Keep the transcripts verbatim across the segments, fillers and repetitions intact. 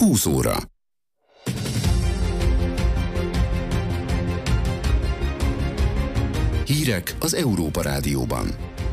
húsz óra. Hírek az Európa Rádióban.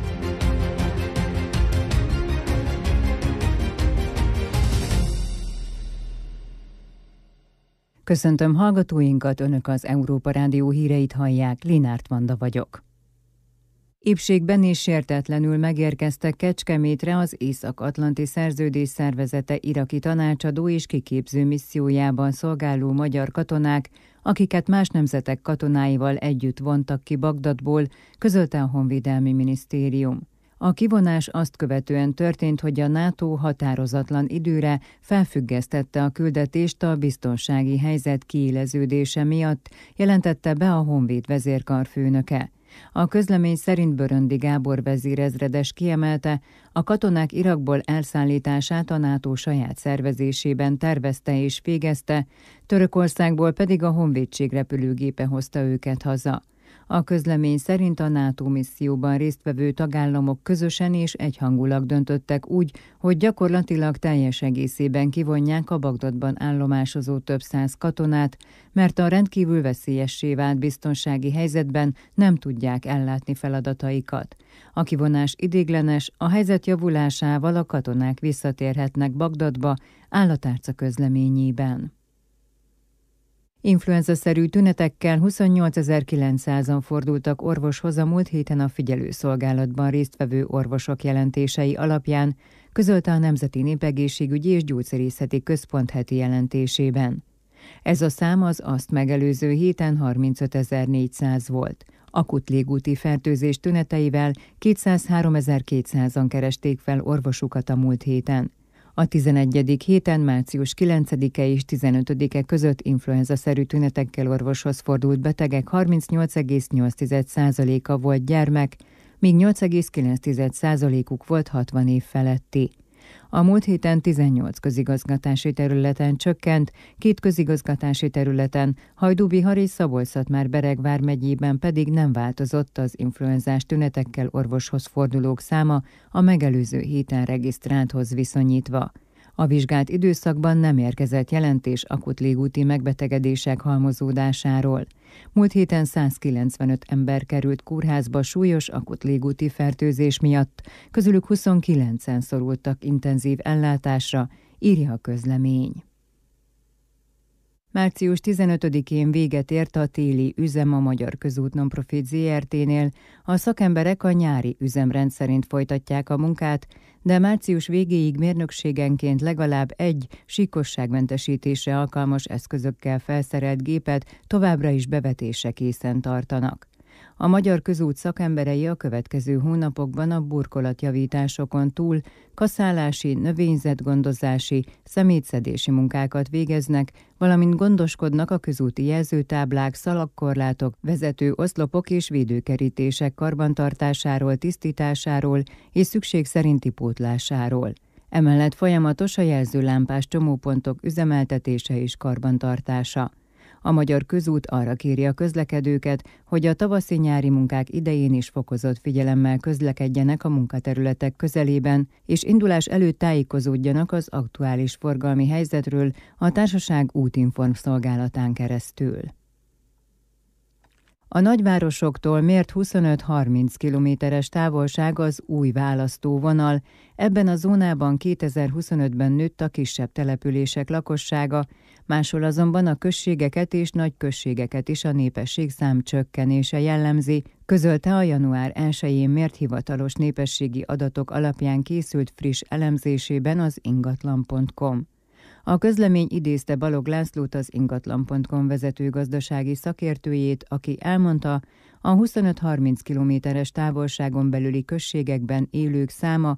Köszöntöm hallgatóinkat, Önök az Európa Rádió híreit hallják, Linárt Vanda vagyok. Épségben és sértetlenül megérkeztek Kecskemétre az Észak-Atlanti Szerződés Szervezete iraki tanácsadó és kiképző missziójában szolgáló magyar katonák, akiket más nemzetek katonáival együtt vontak ki Bagdadból, közölte a Honvédelmi Minisztérium. A kivonás azt követően történt, hogy a NATO határozatlan időre felfüggesztette a küldetést a biztonsági helyzet kiéleződése miatt, jelentette be a Honvéd vezérkarfőnöke. A közlemény szerint Böröndi Gábor vezérezredes kiemelte, a katonák Irakból elszállítását a NATO saját szervezésében tervezte és végezte, Törökországból pedig a honvédség repülőgépe hozta őket haza. A közlemény szerint a NATO misszióban résztvevő tagállamok közösen és egyhangulag döntöttek úgy, hogy gyakorlatilag teljes egészében kivonják a Bagdadban állomásozó több száz katonát, mert a rendkívül veszélyessé vált biztonsági helyzetben nem tudják ellátni feladataikat. A kivonás ideiglenes, a helyzet javulásával a katonák visszatérhetnek Bagdadba, áll a tárca közleményében. Influenza-szerű tünetekkel huszonnyolcezer-kilencszázan fordultak orvoshoz a múlt héten a figyelőszolgálatban résztvevő orvosok jelentései alapján, közölte a Nemzeti Népegészségügyi és Gyógyszerészeti Központ heti jelentésében. Ez a szám az azt megelőző héten harmincötezer-négyszáz volt. Akut légúti fertőzés tüneteivel kétszázháromezer-kétszázan keresték fel orvosukat a múlt héten. A tizenegyedik héten március kilencedike és tizenötödike között influenza-szerű tünetekkel orvoshoz fordult betegek harmincnyolc egész nyolc százaléka volt gyermek, míg nyolc egész kilenc százalékuk volt hatvan év feletti. A múlt héten tizennyolc közigazgatási területen csökkent, két közigazgatási területen, Hajdú-Bihar és Szabolcs-Szatmár-Bereg vármegyében pedig nem változott az influenzás tünetekkel orvoshoz fordulók száma a megelőző héten regisztrálthoz viszonyítva. A vizsgált időszakban nem érkezett jelentés akut légúti megbetegedések halmozódásáról. Múlt héten százkilencvenöt ember került kórházba súlyos akut légúti fertőzés miatt, közülük huszonkilencen szorultak intenzív ellátásra, írja a közlemény. március tizenötödikén véget ért a téli üzem a Magyar Közút Nonprofit zé er té-nél, a szakemberek a nyári üzemrend szerint folytatják a munkát, de március végéig mérnökségenként legalább egy síkosságmentesítésre alkalmas eszközökkel felszerelt gépet továbbra is bevetésre készen tartanak. A Magyar Közút szakemberei a következő hónapokban a burkolatjavításokon túl kaszálási, növényzetgondozási, szemétszedési munkákat végeznek, valamint gondoskodnak a közúti jelzőtáblák, szalagkorlátok, vezető oszlopok és védőkerítések karbantartásáról, tisztításáról és szükség szerinti pótlásáról. Emellett folyamatos a jelzőlámpás csomópontok üzemeltetése és karbantartása. A Magyar Közút arra kéri a közlekedőket, hogy a tavaszi-nyári munkák idején is fokozott figyelemmel közlekedjenek a munkaterületek közelében, és indulás előtt tájékozódjanak az aktuális forgalmi helyzetről a társaság útinform szolgálatán keresztül. A nagyvárosoktól mért huszonöt-harminc kilométeres távolság az új választóvonal. Ebben a zónában kétezer-huszonötben nőtt a kisebb települések lakossága, máshol azonban a községeket és nagyközségeket is a népességszám csökkenése jellemzi, közölte a január elsején mért hivatalos népességi adatok alapján készült friss elemzésében az ingatlan pont com. A közlemény idézte Balogh Lászlót, az ingatlan pont com vezető gazdasági szakértőjét, aki elmondta, a huszonöt-harminc kilométeres távolságon belüli községekben élők száma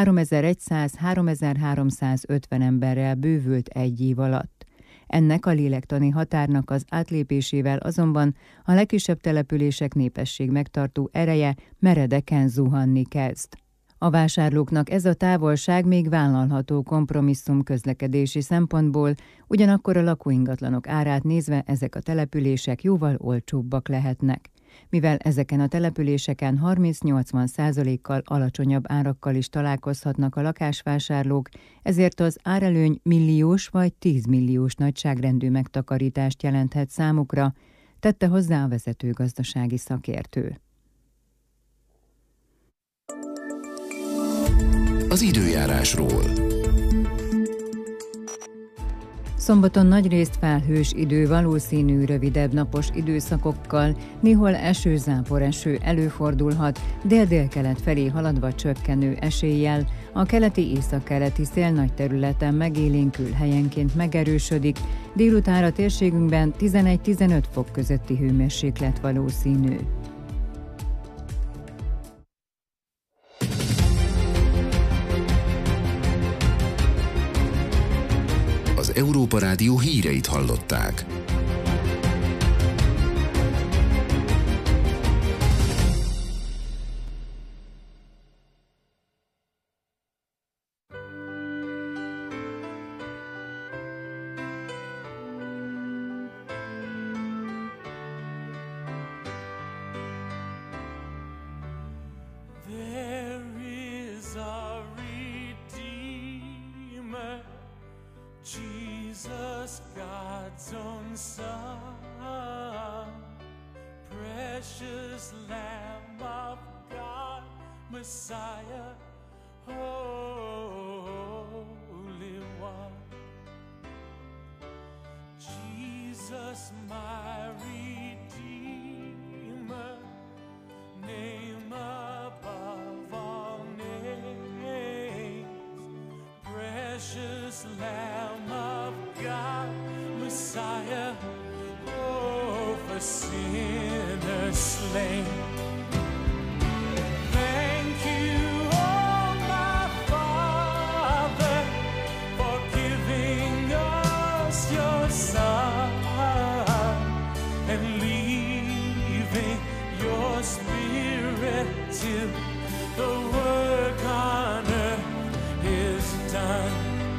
háromezer-száz-háromezer-háromszázötven emberrel bővült egy év alatt. Ennek a lélektani határnak az átlépésével azonban a legkisebb települések népesség megtartó ereje meredeken zuhanni kezd. A vásárlóknak ez a távolság még vállalható kompromisszum közlekedési szempontból, ugyanakkor a lakóingatlanok árát nézve ezek a települések jóval olcsóbbak lehetnek. Mivel ezeken a településeken harminc-nyolcvan százalékkal alacsonyabb árakkal is találkozhatnak a lakásvásárlók, ezért az árelőny milliós vagy tízmilliós nagyságrendű megtakarítást jelenthet számukra, tette hozzá a vezető gazdasági szakértő. Az időjárásról. Szombaton nagyrészt felhős idő, valószínű rövidebb napos időszakokkal, néhol eső-zápor eső előfordulhat, dél-délkelet felé haladva csökkenő eséllyel, a keleti északkeleti szél nagy területen megélénkül, helyenként megerősödik, délutánra térségünkben tizenegy-tizenöt fok közötti hőmérséklet valószínű. Az Európa Rádió híreit hallották. Jesus, God's own Son, precious Lamb of God, Messiah, Holy One. Jesus, my Redeemer, name above all names, precious Lamb of God, Messiah, oh, for sinners slain. Thank you, oh my Father, for giving us your Son and leaving your Spirit till the work on earth is done.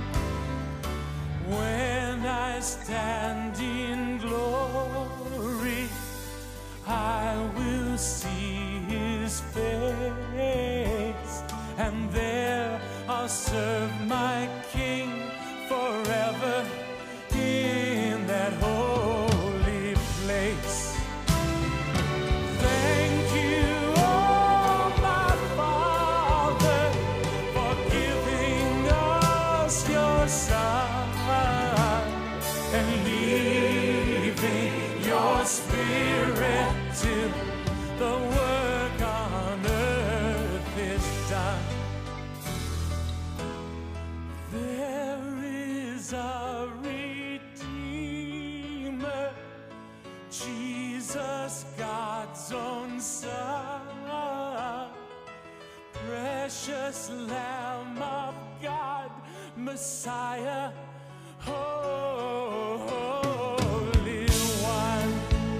When I stand in glory, I will see His face, and there I'll serve my King forever in that holy place. Thank you, oh my Father, for giving us your Son and leaving your Spirit till the work on earth is done. There is a Redeemer, Jesus, God's own Son, precious Lamb of God, Messiah, Holy One.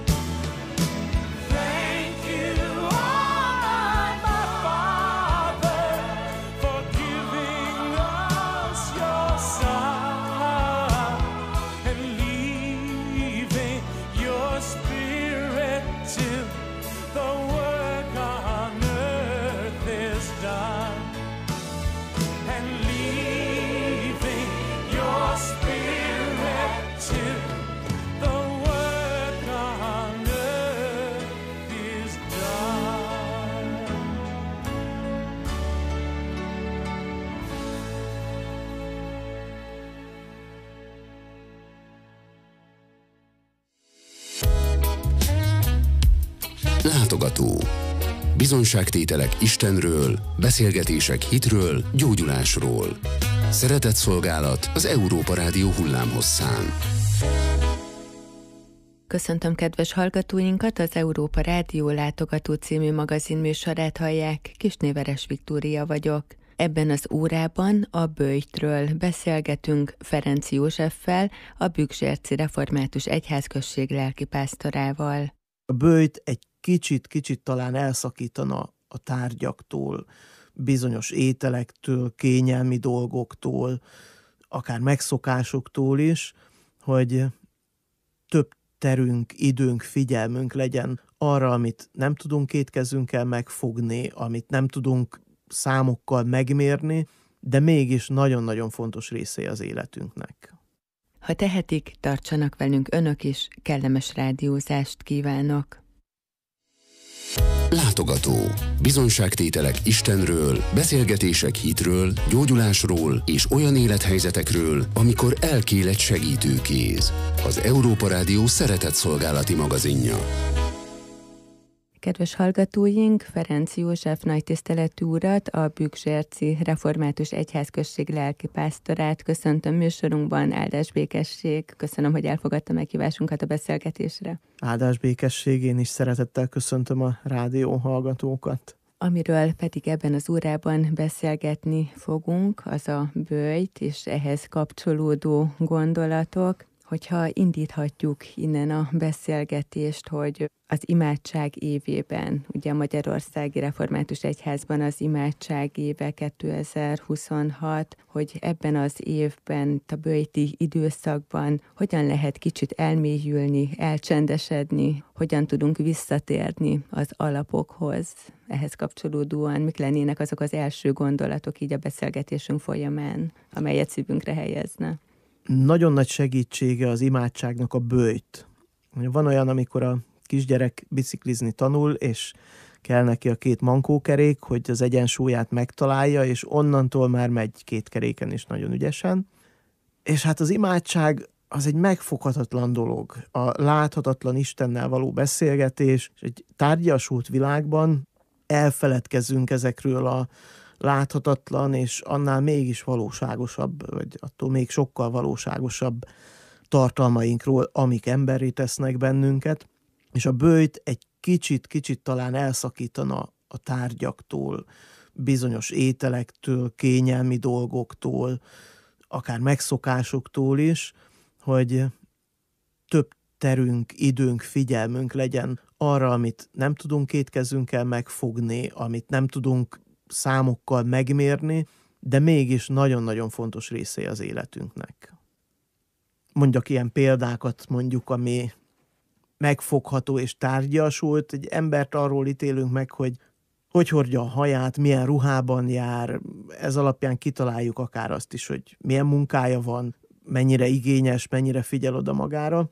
Thank you, oh my Father, for giving us your Son and leaving your Spirit till the work on earth is done, and leaving your Spirit till the work on earth is done. Látogató. Bizonyságtételek Istenről, beszélgetések hitről, gyógyulásról. Szeretett szolgálat az Európa Rádió hullámhosszán. Köszöntöm kedves hallgatóinkat, az Európa Rádió Látogató című magazinműsorát hallják, Kisnéveres Viktória vagyok. Ebben az órában a Böjtről beszélgetünk Ferenc Józseffel, a Bükzsérci Református Egyházközség lelkipásztorával. A Böjt egy kicsit-kicsit talán elszakítana a tárgyaktól, bizonyos ételektől, kényelmi dolgoktól, akár megszokásoktól is, hogy több terünk, időnk, figyelmünk legyen arra, amit nem tudunk két kezünkkel megfogni, amit nem tudunk számokkal megmérni, de mégis nagyon-nagyon fontos része az életünknek. Ha tehetik, tartsanak velünk önök is, kellemes rádiózást kívánok! Látogató. Bizonyságtételek Istenről, beszélgetések hitről, gyógyulásról és olyan élethelyzetekről, amikor elkél egy segítőkéz. Az Európa Rádió szeretett szolgálati magazinja. Kedves hallgatóink, Ferenc József nagytiszteletű urat, a Bükk-Zserci Református Egyházközség lelkipásztorát köszöntöm műsorunkban. Áldás békesség! Köszönöm, hogy elfogadta meghívásunkat a beszélgetésre. Áldás békesség, én is szeretettel köszöntöm a rádió hallgatókat. Amiről pedig ebben az órában beszélgetni fogunk, az a böjt és ehhez kapcsolódó gondolatok. Hogyha indíthatjuk innen a beszélgetést, hogy az imádság évében, ugye a Magyarországi Református Egyházban az imádság éve kétezer-huszonhat, hogy ebben az évben, a böjti időszakban hogyan lehet kicsit elmélyülni, elcsendesedni, hogyan tudunk visszatérni az alapokhoz. Ehhez kapcsolódóan mik lennének azok az első gondolatok így a beszélgetésünk folyamán, amelyet szívünkre helyezne? Nagyon nagy segítsége az imádságnak a böjt. Van olyan, amikor a kisgyerek biciklizni tanul, és kell neki a két mankókerék, hogy az egyensúlyát megtalálja, és onnantól már megy két keréken is nagyon ügyesen. És hát az imádság az egy megfoghatatlan dolog. A láthatatlan Istennel való beszélgetés, és egy tárgyasult világban elfeledkezünk ezekről a láthatatlan, és annál mégis valóságosabb, vagy attól még sokkal valóságosabb tartalmainkról, amik emberré tesznek bennünket, és a böjt egy kicsit-kicsit talán elszakítana a tárgyaktól, bizonyos ételektől, kényelmi dolgoktól, akár megszokásoktól is, hogy több terünk, időnk, figyelmünk legyen arra, amit nem tudunk két kezünkkel megfogni, amit nem tudunk számokkal megmérni, de mégis nagyon-nagyon fontos része az életünknek. Mondjak ilyen példákat, mondjuk, ami megfogható és tárgyasult. Egy embert arról ítélünk meg, hogy hogy hordja a haját, milyen ruhában jár, ez alapján kitaláljuk akár azt is, hogy milyen munkája van, mennyire igényes, mennyire figyel oda magára,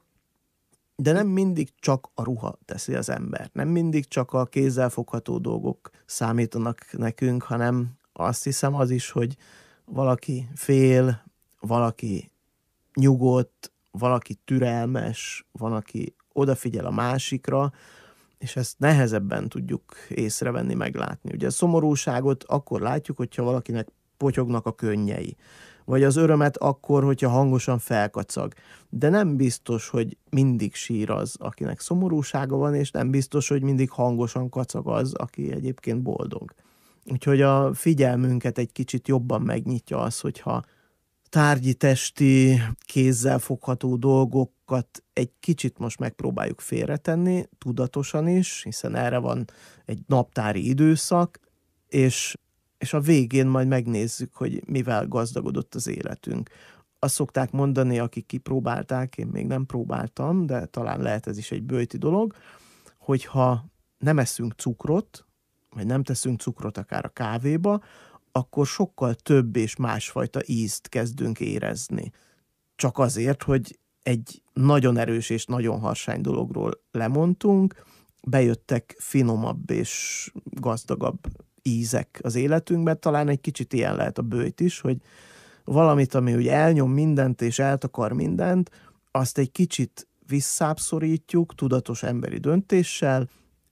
de nem mindig csak a ruha teszi az embert, nem mindig csak a kézzelfogható dolgok számítanak nekünk, hanem azt hiszem az is, hogy valaki fél, valaki nyugodt, valaki türelmes, van, aki odafigyel a másikra, és ezt nehezebben tudjuk észrevenni, meglátni. Ugye a szomorúságot akkor látjuk, hogyha valakinek potyognak a könnyei, vagy az örömet akkor, hogyha hangosan felkacag. De nem biztos, hogy mindig sír az, akinek szomorúsága van, és nem biztos, hogy mindig hangosan kacag az, aki egyébként boldog. Úgyhogy a figyelmünket egy kicsit jobban megnyitja az, hogyha tárgyi, testi, kézzel fogható dolgokat egy kicsit most megpróbáljuk félretenni, tudatosan is, hiszen erre van egy naptári időszak, és, és a végén majd megnézzük, hogy mivel gazdagodott az életünk. Azt szokták mondani, akik kipróbálták, én még nem próbáltam, de talán lehet ez is egy böjti dolog, hogyha nem eszünk cukrot, vagy nem teszünk cukrot akár a kávéba, akkor sokkal több és másfajta ízt kezdünk érezni. Csak azért, hogy egy nagyon erős és nagyon harsány dologról lemondtunk, bejöttek finomabb és gazdagabb ízek az életünkben, talán egy kicsit ilyen lehet a böjt is, hogy valamit, ami úgy elnyom mindent és eltakar mindent, azt egy kicsit visszábbszorítjuk tudatos emberi döntéssel,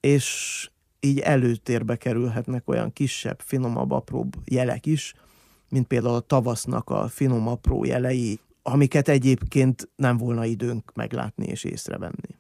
és így előtérbe kerülhetnek olyan kisebb, finomabb, apróbb jelek is, mint például a tavasznak a finom, apró jelei, amiket egyébként nem volna időnk meglátni és észrevenni.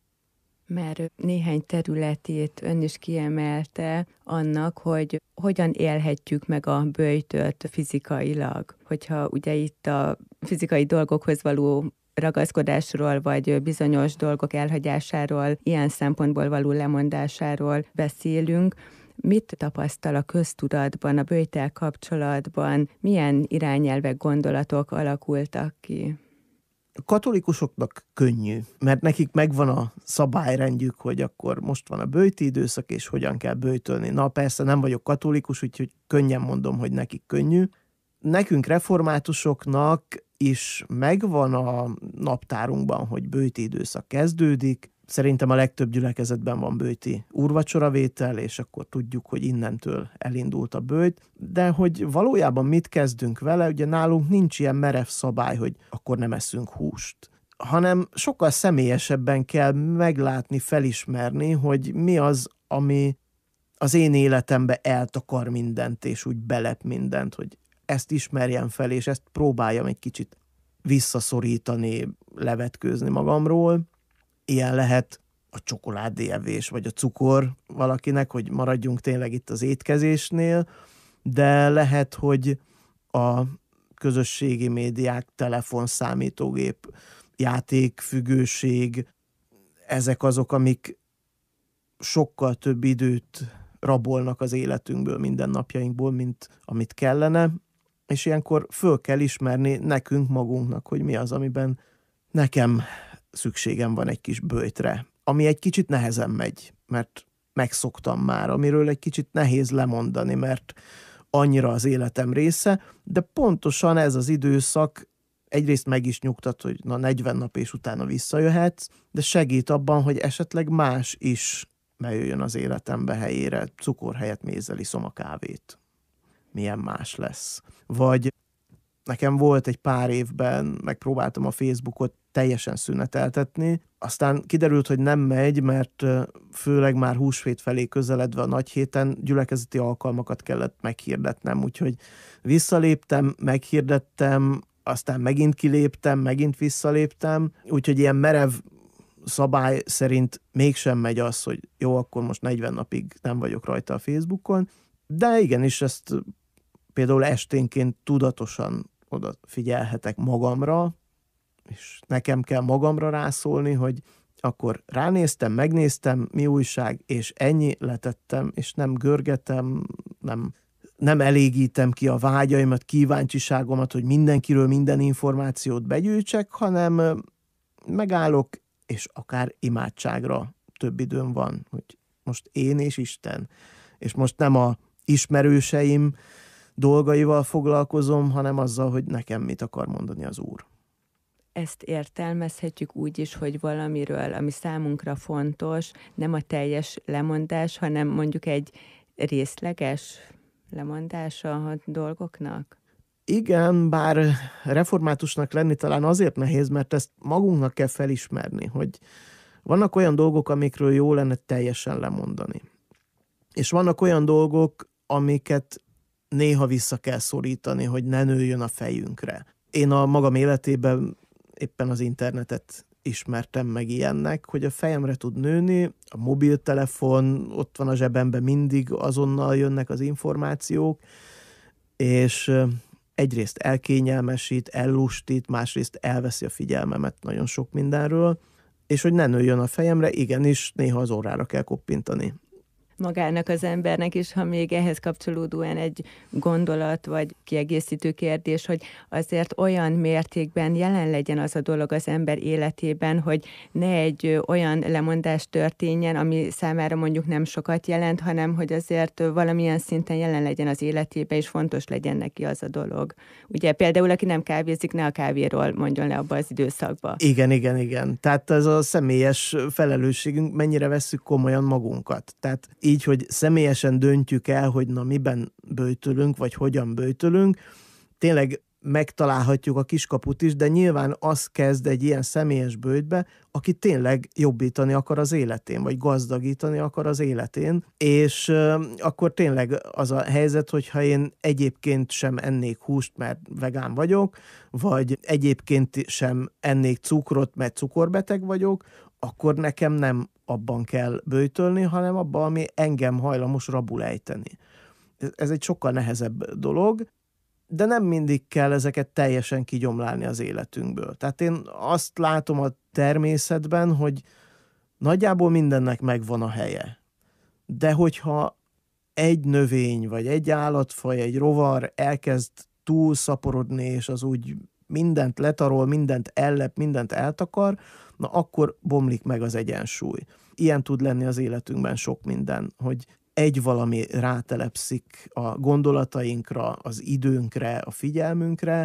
Már néhány területét ön is kiemelte annak, hogy hogyan élhetjük meg a böjtöt fizikailag. Hogyha ugye itt a fizikai dolgokhoz való ragaszkodásról, vagy bizonyos dolgok elhagyásáról, ilyen szempontból való lemondásáról beszélünk, mit tapasztal a köztudatban, a böjttel kapcsolatban, milyen irányelvek, gondolatok alakultak ki? A katolikusoknak könnyű, mert nekik megvan a szabályrendjük, hogy akkor most van a böjti időszak, és hogyan kell böjtölni. Na persze nem vagyok katolikus, úgyhogy könnyen mondom, hogy nekik könnyű. Nekünk reformátusoknak is megvan a naptárunkban, hogy böjti időszak kezdődik. Szerintem a legtöbb gyülekezetben van böjti úrvacsoravétel, és akkor tudjuk, hogy innentől elindult a böjt. De hogy valójában mit kezdünk vele, ugye nálunk nincs ilyen merev szabály, hogy akkor nem eszünk húst, hanem sokkal személyesebben kell meglátni, felismerni, hogy mi az, ami az én életembe eltakar mindent, és úgy belep mindent, hogy ezt ismerjem fel, és ezt próbáljam egy kicsit visszaszorítani, levetkőzni magamról. Ilyen lehet a csokoládéevés, vagy a cukor valakinek, hogy maradjunk tényleg itt az étkezésnél, de lehet, hogy a közösségi médiák, telefon, számítógép, játékfüggőség, ezek azok, amik sokkal több időt rabolnak az életünkből, mindennapjainkból, mint amit kellene, és ilyenkor föl kell ismerni nekünk magunknak, hogy mi az, amiben nekem szükségem van egy kis böjtre, ami egy kicsit nehezen megy, mert megszoktam már, amiről egy kicsit nehéz lemondani, mert annyira az életem része, de pontosan ez az időszak egyrészt meg is nyugtat, hogy na negyven nap és utána visszajöhetsz, de segít abban, hogy esetleg más is bejöjjön az életembe helyére, cukor helyett mézzel iszom a kávét. Milyen más lesz. Vagy nekem volt egy pár évben, megpróbáltam a Facebookot teljesen szüneteltetni, aztán kiderült, hogy nem megy, mert főleg már húsvét felé közeledve a nagy héten gyülekezeti alkalmakat kellett meghirdetnem, úgyhogy visszaléptem, meghirdettem, aztán megint kiléptem, megint visszaléptem, úgyhogy ilyen merev szabály szerint mégsem megy az, hogy jó, akkor most negyven napig nem vagyok rajta a Facebookon, de igenis ezt például esténként tudatosan odafigyelhetek magamra, és nekem kell magamra rászólni, hogy akkor ránéztem, megnéztem, mi újság, és ennyi, letettem, és nem görgetem, nem, nem elégítem ki a vágyaimat, kíváncsiságomat, hogy mindenkiről minden információt begyűjtsek, hanem megállok, és akár imádságra több időm van, hogy most én és Isten, és most nem a ismerőseim dolgaival foglalkozom, hanem azzal, hogy nekem mit akar mondani az Úr. Ezt értelmezhetjük úgy is, hogy valamiről, ami számunkra fontos, nem a teljes lemondás, hanem mondjuk egy részleges lemondása a dolgoknak? Igen, bár reformátusnak lenni talán azért nehéz, mert ezt magunknak kell felismerni, hogy vannak olyan dolgok, amikről jó lenne teljesen lemondani. És vannak olyan dolgok, amiket néha vissza kell szorítani, hogy ne nőjön a fejünkre. Én a magam életében éppen az internetet ismertem meg ilyennek, hogy a fejemre tud nőni, a mobiltelefon ott van a zsebemben, mindig azonnal jönnek az információk, és egyrészt elkényelmesít, ellustít, másrészt elveszi a figyelmemet nagyon sok mindenről, és hogy ne nőjön a fejemre, igenis néha az órára kell koppintani. Magának az embernek is, ha még ehhez kapcsolódóan egy gondolat vagy kiegészítő kérdés, hogy azért olyan mértékben jelen legyen az a dolog az ember életében, hogy ne egy olyan lemondás történjen, ami számára mondjuk nem sokat jelent, hanem hogy azért valamilyen szinten jelen legyen az életében, és fontos legyen neki az a dolog. Ugye például, aki nem kávézik, ne a kávéról mondjon le abba az időszakba. Igen, igen, igen. Tehát ez a személyes felelősségünk, mennyire vesszük komolyan magunkat. Tehát így, hogy személyesen döntjük el, hogy na miben böjtölünk, vagy hogyan böjtölünk, tényleg megtalálhatjuk a kiskaput is, de nyilván az kezd egy ilyen személyes böjtbe, aki tényleg jobbítani akar az életén, vagy gazdagítani akar az életén, és euh, akkor tényleg az a helyzet, hogyha én egyébként sem ennék húst, mert vegán vagyok, vagy egyébként sem ennék cukrot, mert cukorbeteg vagyok, akkor nekem nem abban kell böjtölni, hanem abban, ami engem hajlamos rabul ejteni. Ez egy sokkal nehezebb dolog, de nem mindig kell ezeket teljesen kigyomlálni az életünkből. Tehát én azt látom a természetben, hogy nagyjából mindennek megvan a helye. De hogyha egy növény, vagy egy állatfaj, egy rovar elkezd túl szaporodni, és az úgy mindent letarol, mindent ellep, mindent eltakar, na akkor bomlik meg az egyensúly. Ilyen tud lenni az életünkben sok minden, hogy egy valami rátelepszik a gondolatainkra, az időnkre, a figyelmünkre,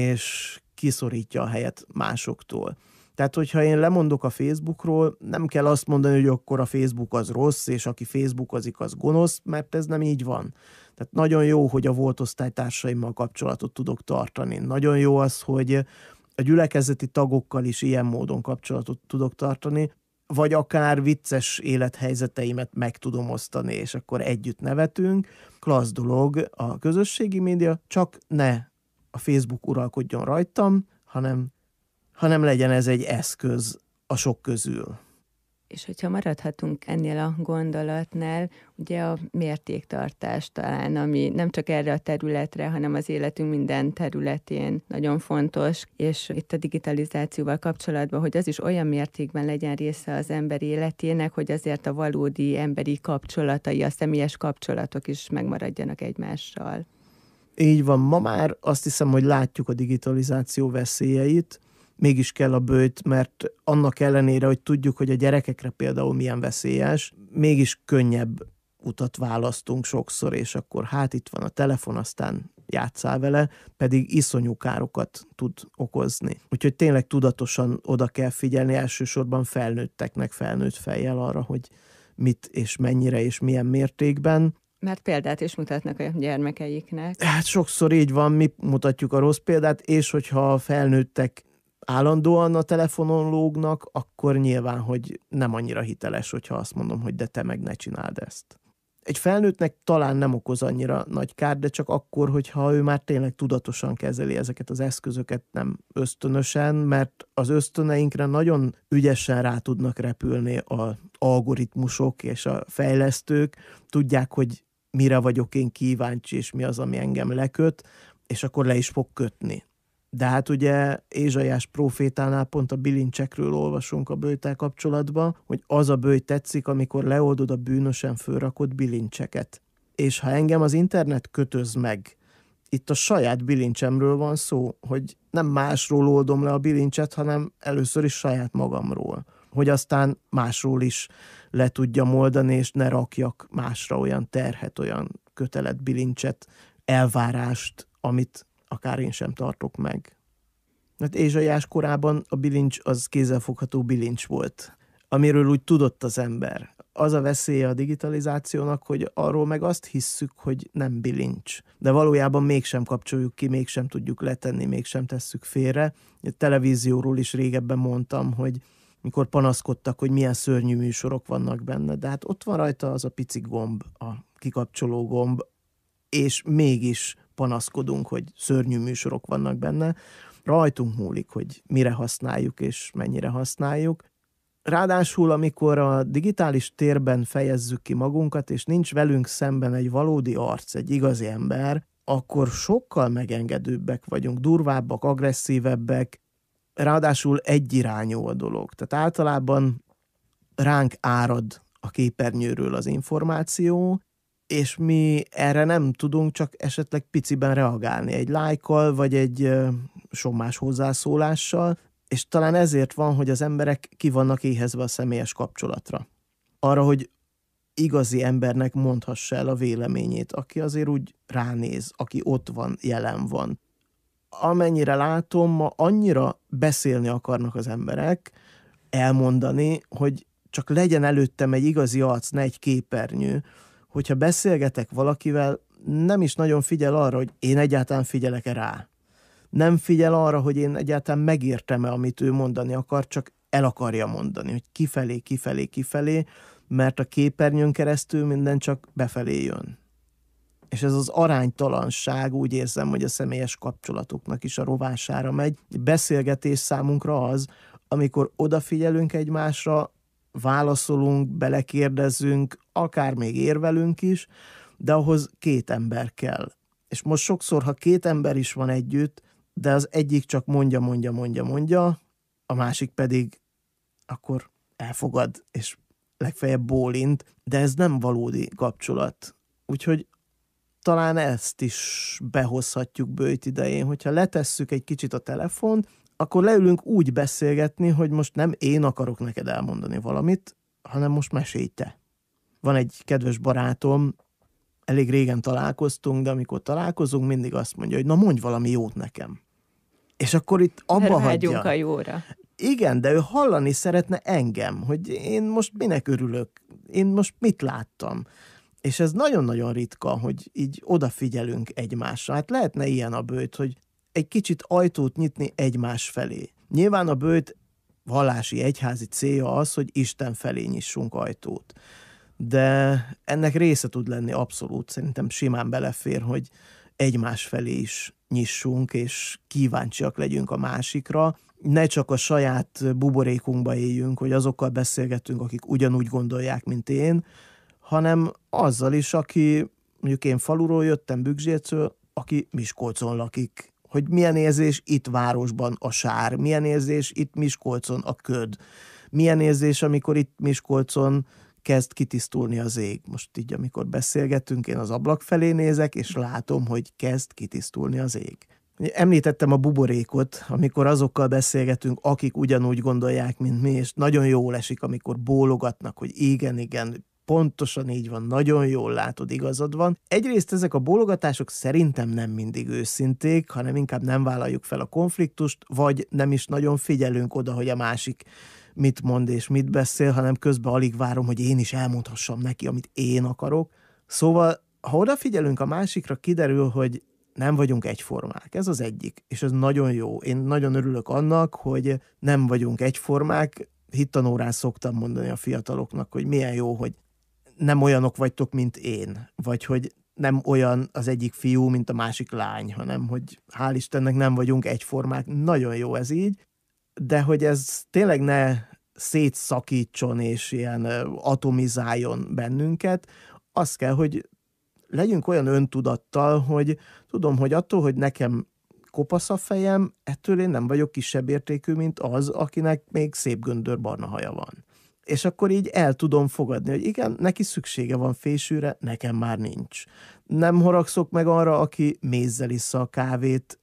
és kiszorítja a helyet másoktól. Tehát, hogyha én lemondok a Facebookról, nem kell azt mondani, hogy akkor a Facebook az rossz, és aki Facebookozik, az gonosz, mert ez nem így van. Tehát nagyon jó, hogy a volt osztálytársaimmal kapcsolatot tudok tartani. Nagyon jó az, hogy a gyülekezeti tagokkal is ilyen módon kapcsolatot tudok tartani, vagy akár vicces élethelyzeteimet meg tudom osztani, és akkor együtt nevetünk. Klassz dolog a közösségi média, csak ne a Facebook uralkodjon rajtam, hanem, hanem legyen ez egy eszköz a sok közül. És hogyha maradhatunk ennél a gondolatnál, ugye a mértéktartás talán, ami nem csak erre a területre, hanem az életünk minden területén nagyon fontos, és itt a digitalizációval kapcsolatban, hogy az is olyan mértékben legyen része az ember életének, hogy azért a valódi emberi kapcsolatai, a személyes kapcsolatok is megmaradjanak egymással. Így van, ma már azt hiszem, hogy látjuk a digitalizáció veszélyeit, mégis kell a böjt, mert annak ellenére, hogy tudjuk, hogy a gyerekekre például milyen veszélyes, mégis könnyebb utat választunk sokszor, és akkor hát itt van a telefon, aztán játsszál vele, pedig iszonyú károkat tud okozni. Úgyhogy tényleg tudatosan oda kell figyelni, elsősorban felnőtteknek felnőtt fejjel arra, hogy mit és mennyire és milyen mértékben. Mert példát is mutatnak a gyermekeiknek. Hát sokszor így van, mi mutatjuk a rossz példát, és hogyha a felnőttek állandóan a telefonon lógnak, akkor nyilván, hogy nem annyira hiteles, hogyha azt mondom, hogy de te meg ne csináld ezt. Egy felnőttnek talán nem okoz annyira nagy kár, de csak akkor, hogyha ő már tényleg tudatosan kezeli ezeket az eszközöket, nem ösztönösen, mert az ösztöneinkre nagyon ügyesen rá tudnak repülni az algoritmusok és a fejlesztők. Tudják, hogy mire vagyok én kíváncsi, és mi az, ami engem leköt, és akkor le is fog kötni. De hát ugye Ézsaiás prófétánál pont a bilincsekről olvasunk a böjttel kapcsolatban, hogy az a böjt tetszik, amikor leoldod a bűnösen fölrakott bilincseket. És ha engem az internet kötöz meg, itt a saját bilincsemről van szó, hogy nem másról oldom le a bilincset, hanem először is saját magamról. Hogy aztán másról is le tudjam oldani, és ne rakjak másra olyan terhet, olyan kötelet, bilincset, elvárást, amit akár én sem tartok meg. Hát Ézsaiás korában a bilincs az kézzelfogható bilincs volt, amiről úgy tudott az ember. Az a veszélye a digitalizációnak, hogy arról meg azt hisszük, hogy nem bilincs. De valójában mégsem kapcsoljuk ki, mégsem tudjuk letenni, mégsem tesszük félre. A televízióról is régebben mondtam, hogy mikor panaszkodtak, hogy milyen szörnyű műsorok vannak benne, de hát ott van rajta az a pici gomb, a kikapcsoló gomb, és mégis panaszkodunk, hogy szörnyű műsorok vannak benne. Rajtunk múlik, hogy mire használjuk és mennyire használjuk. Ráadásul, amikor a digitális térben fejezzük ki magunkat, és nincs velünk szemben egy valódi arc, egy igazi ember, akkor sokkal megengedőbbek vagyunk, durvábbak, agresszívebbek, ráadásul egyirányú a dolog. Tehát általában ránk árad a képernyőről az információ, és mi erre nem tudunk csak esetleg piciben reagálni, egy lájkkal, vagy egy sommás hozzászólással, és talán ezért van, hogy az emberek ki vannak éhezve a személyes kapcsolatra. Arra, hogy igazi embernek mondhassa el a véleményét, aki azért úgy ránéz, aki ott van, jelen van. Amennyire látom, ma annyira beszélni akarnak az emberek, elmondani, hogy csak legyen előttem egy igazi arc, ne egy képernyő, hogyha beszélgetek valakivel, nem is nagyon figyel arra, hogy én egyáltalán figyelek-e rá. Nem figyel arra, hogy én egyáltalán megértem-e, amit ő mondani akar, csak el akarja mondani, hogy kifelé, kifelé, kifelé, mert a képernyőn keresztül minden csak befelé jön. És ez az aránytalanság, úgy érzem, hogy a személyes kapcsolatoknak is a rovására megy. Beszélgetés számunkra az, amikor odafigyelünk egymásra, válaszolunk, belekérdezünk, akár még érvelünk is, de ahhoz két ember kell. És most sokszor, ha két ember is van együtt, de az egyik csak mondja, mondja, mondja, mondja, a másik pedig akkor elfogad, és legfeljebb bólint, de ez nem valódi kapcsolat. Úgyhogy talán ezt is behozhatjuk böjt idején, hogyha letesszük egy kicsit a telefont, akkor leülünk úgy beszélgetni, hogy most nem én akarok neked elmondani valamit, hanem most mesélj te. Van egy kedves barátom, elég régen találkoztunk, de amikor találkozunk, mindig azt mondja, hogy na mondj valami jót nekem. És akkor itt abba hagyja. a jóra. Igen, de ő hallani szeretne engem, hogy én most minek örülök, én most mit láttam. És ez nagyon-nagyon ritka, hogy így odafigyelünk egymásra. Hát lehetne ilyen a böjt, hogy egy kicsit ajtót nyitni egymás felé. Nyilván a böjt vallási egyházi célja az, hogy Isten felé nyissunk ajtót. De ennek része tud lenni abszolút, szerintem simán belefér, hogy egymás felé is nyissunk, és kíváncsiak legyünk a másikra. Ne csak a saját buborékunkba éljünk, hogy azokkal beszélgetünk, akik ugyanúgy gondolják, mint én, hanem azzal is, aki, mondjuk én faluról jöttem, Bükzsécről, aki Miskolcon lakik. Hogy milyen érzés itt városban a sár, milyen érzés itt Miskolcon a köd, milyen érzés, amikor itt Miskolcon kezd kitisztulni az ég. Most így, amikor beszélgetünk, én az ablak felé nézek, és látom, hogy kezd kitisztulni az ég. Említettem a buborékot, amikor azokkal beszélgetünk, akik ugyanúgy gondolják, mint mi, és nagyon jól esik, amikor bólogatnak, hogy igen, igen, pontosan így van, nagyon jól látod, igazad van. Egyrészt ezek a bólogatások szerintem nem mindig őszinték, hanem inkább nem vállaljuk fel a konfliktust, vagy nem is nagyon figyelünk oda, hogy a másik mit mond és mit beszél, hanem közben alig várom, hogy én is elmondhassam neki, amit én akarok. Szóval, ha odafigyelünk a másikra, kiderül, hogy nem vagyunk egyformák. Ez az egyik, és ez nagyon jó. Én nagyon örülök annak, hogy nem vagyunk egyformák. Hittanórán szoktam mondani a fiataloknak, hogy milyen jó, hogy nem olyanok vagytok, mint én, vagy hogy nem olyan az egyik fiú, mint a másik lány, hanem hogy hál' Istennek nem vagyunk egyformák. Nagyon jó ez így, de hogy ez tényleg ne szétszakítson és ilyen atomizáljon bennünket, az kell, hogy legyünk olyan öntudattal, hogy tudom, hogy attól, hogy nekem kopasz a fejem, ettől én nem vagyok kisebb értékű, mint az, akinek még szép göndör barna haja van. És akkor így el tudom fogadni, hogy igen, neki szüksége van fésűre, nekem már nincs. Nem haragszok meg arra, aki mézzel issza a kávét,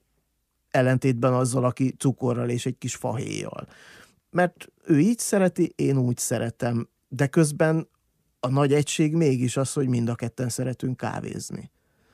ellentétben azzal, aki cukorral és egy kis fahéjjal. Mert ő így szereti, én úgy szeretem, de közben a nagy egység mégis az, hogy mind a ketten szeretünk kávézni.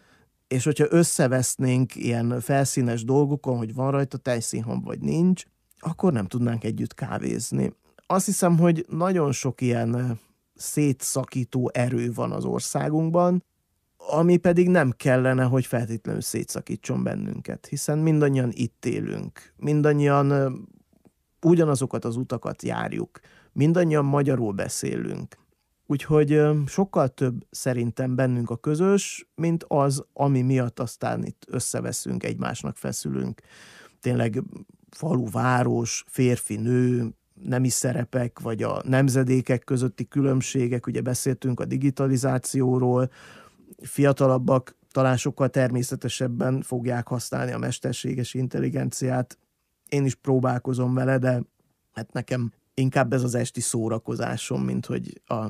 És hogyha összevesznénk ilyen felszínes dolgokon, hogy van rajta tejszínhomb vagy nincs, akkor nem tudnánk együtt kávézni. Azt hiszem, hogy nagyon sok ilyen szétszakító erő van az országunkban, ami pedig nem kellene, hogy feltétlenül szétszakítson bennünket, hiszen mindannyian itt élünk, mindannyian ugyanazokat az utakat járjuk, mindannyian magyarul beszélünk. Úgyhogy sokkal több szerintem bennünk a közös, mint az, ami miatt aztán itt összeveszünk, egymásnak feszülünk. Tényleg falu, város, férfi, nő, nemi szerepek, vagy a nemzedékek közötti különbségek, ugye beszéltünk a digitalizációról, fiatalabbak talán sokkal természetesebben fogják használni a mesterséges intelligenciát. Én is próbálkozom vele, de hát nekem inkább ez az esti szórakozásom, mint hogy a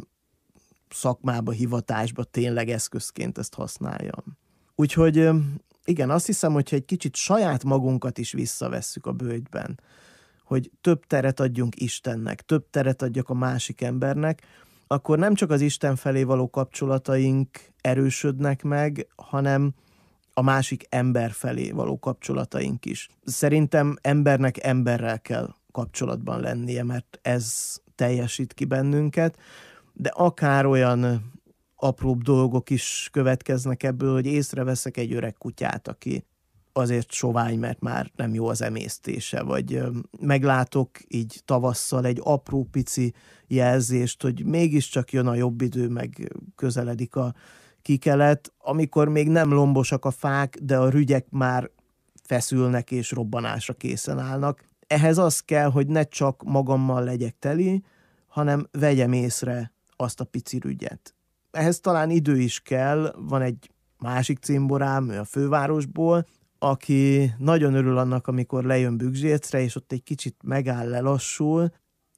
szakmába, hivatásba tényleg eszközként ezt használjam. Úgyhogy igen, azt hiszem, hogyha egy kicsit saját magunkat is visszavesszük a böjtben, hogy több teret adjunk Istennek, több teret adjak a másik embernek, akkor nem csak az Isten felé való kapcsolataink erősödnek meg, hanem a másik ember felé való kapcsolataink is. Szerintem embernek emberrel kell kapcsolatban lennie, mert ez teljesít ki bennünket, de akár olyan apróbb dolgok is következnek ebből, hogy észreveszek egy öreg kutyát, aki azért sovány, mert már nem jó az emésztése, vagy meglátok így tavasszal egy apró pici jelzést, hogy mégiscsak jön a jobb idő, meg közeledik a kikelet, amikor még nem lombosak a fák, de a rügyek már feszülnek és robbanásra készen állnak. Ehhez az kell, hogy ne csak magammal legyek teli, hanem vegyem észre azt a pici rügyet. Ehhez talán idő is kell, van egy másik cimborám, ő a fővárosból, aki nagyon örül annak, amikor lejön Bükzsécre, és ott egy kicsit megáll, lelassul,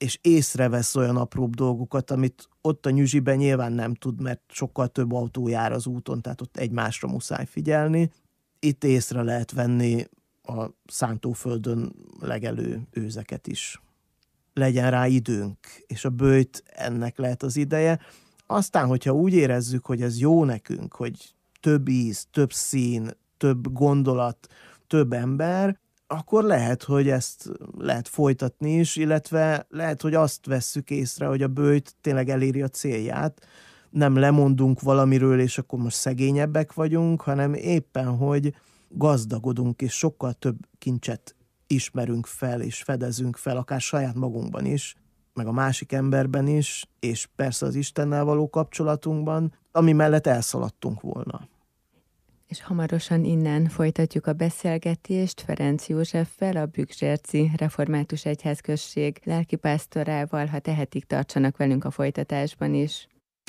és észrevesz olyan apróbb dolgokat, amit ott a nyüzsiben nyilván nem tud, mert sokkal több autó jár az úton, tehát ott egymásra muszáj figyelni. Itt észre lehet venni a szántóföldön legelő őzeket is. Legyen rá időnk, és a böjt ennek lehet az ideje. Aztán, hogyha úgy érezzük, hogy ez jó nekünk, hogy több íz, több szín, több gondolat, több ember, akkor lehet, hogy ezt lehet folytatni is, illetve lehet, hogy azt vesszük észre, hogy a böjt tényleg eléri a célját. Nem lemondunk valamiről, és akkor most szegényebbek vagyunk, hanem éppen, hogy gazdagodunk, és sokkal több kincset ismerünk fel, és fedezünk fel, akár saját magunkban is, meg a másik emberben is, és persze az Istennel való kapcsolatunkban, ami mellett elszaladtunk volna. És hamarosan innen folytatjuk a beszélgetést Ferenc Józseffel, a Bükk-Zserci Református Egyházközség lelkipásztorával. Ha tehetik, tartsanak velünk a folytatásban is.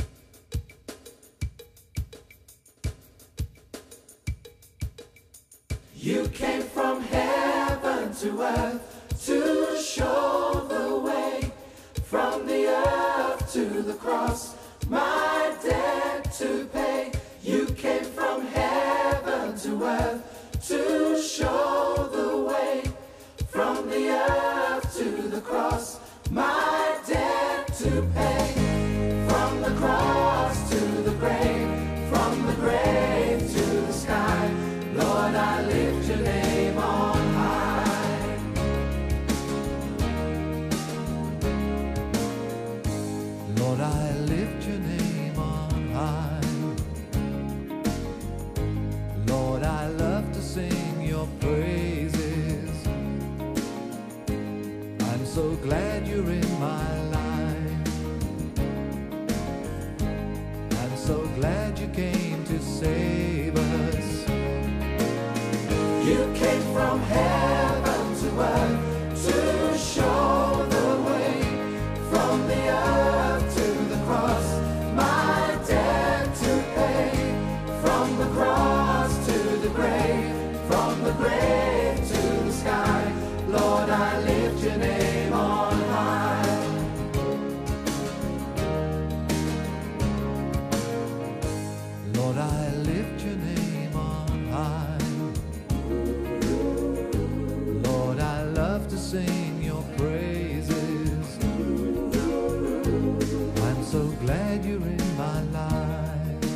You came from heaven to earth to show the way, from the earth to the cross, my debt to pay. You came from heaven to earth to show the way, from the earth to the cross, my debt to pay. From the cross to the grave, from the grave to the sky, Lord, I lift your name on high. Lord, I lift your name on high. Lord, I love to sing your praises. I'm so glad you're in my life. I'm so glad you came to save us. You came from heaven to earth to show the way, from the earth to the cross, my debt to pay. From the cross to the grave, from the grave to the sky, Lord, I lift your name on high. Lord, I lift your name on high. Lord, I love to sing your praises. I'm so glad you're in my life.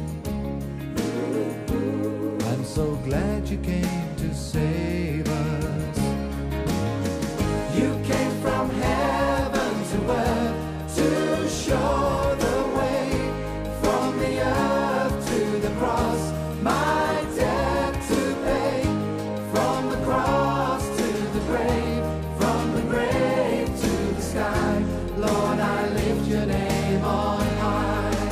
I'm so glad you came to save us. You came from heaven to earth to show the way, from the earth to the cross, my debt to pay. From the cross to the grave, from the grave to the sky, Lord, I lift your name on high.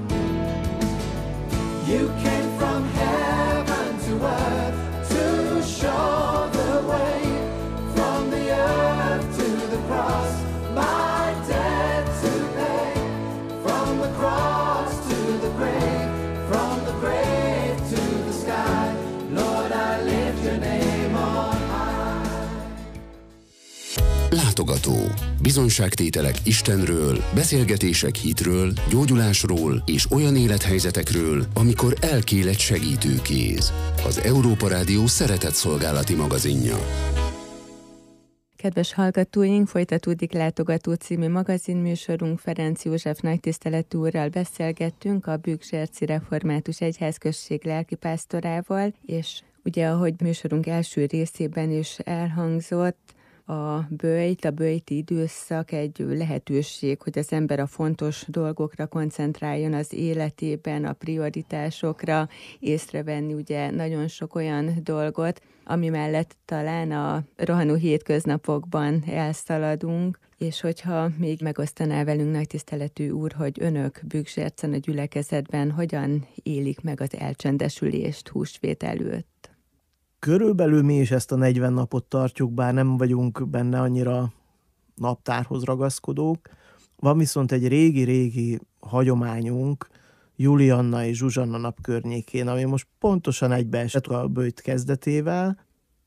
You came from heaven to earth to show the way, from the earth to the cross, my debt to pay. From the cross to the grave, from the grave to the sky, Lord, I lift your name on high. Látogató. Bizonyságtételek Istenről, beszélgetések hitről, gyógyulásról és olyan élethelyzetekről, amikor elkél egy segítőkéz. Az Európa Rádió szeretett szolgálati magazinja. Kedves hallgatóink, folytatódik Látogató című magazinműsorunk. Ferenc József nagytiszteletű úrral beszélgettünk, a Bükk-Zserci Református Egyházközség lelkipásztorával, és ugye, ahogy műsorunk első részében is elhangzott, a böjt, a böjti időszak egy lehetőség, hogy az ember a fontos dolgokra koncentráljon az életében, a prioritásokra, észrevenni ugye nagyon sok olyan dolgot, ami mellett talán a rohanó hétköznapokban elszaladunk, és hogyha még megosztaná velünk nagytiszteletű úr, hogy önök Bükk-Zsercen a gyülekezetben hogyan élik meg az elcsendesülést húsvét előtt? Körülbelül mi is ezt a negyven napot tartjuk, bár nem vagyunk benne annyira naptárhoz ragaszkodók. Van viszont egy régi-régi hagyományunk, Julianna és Zsuzsanna nap környékén, ami most pontosan egybeesett a böjt kezdetével.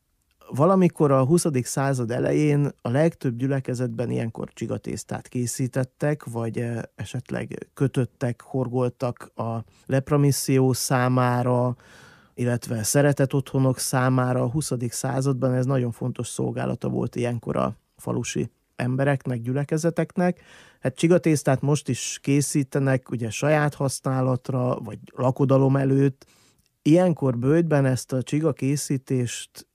Valamikor a huszadik század elején a legtöbb gyülekezetben ilyenkor csigatésztát készítettek, vagy esetleg kötöttek, horgoltak a lepramisszió számára, illetve szeretett otthonok számára. A huszadik században ez nagyon fontos szolgálata volt ilyenkor a falusi embereknek, gyülekezeteknek. Hát csigatésztát most is készítenek, ugye saját használatra, vagy lakodalom előtt. Ilyenkor Böjtben ezt a csiga készítést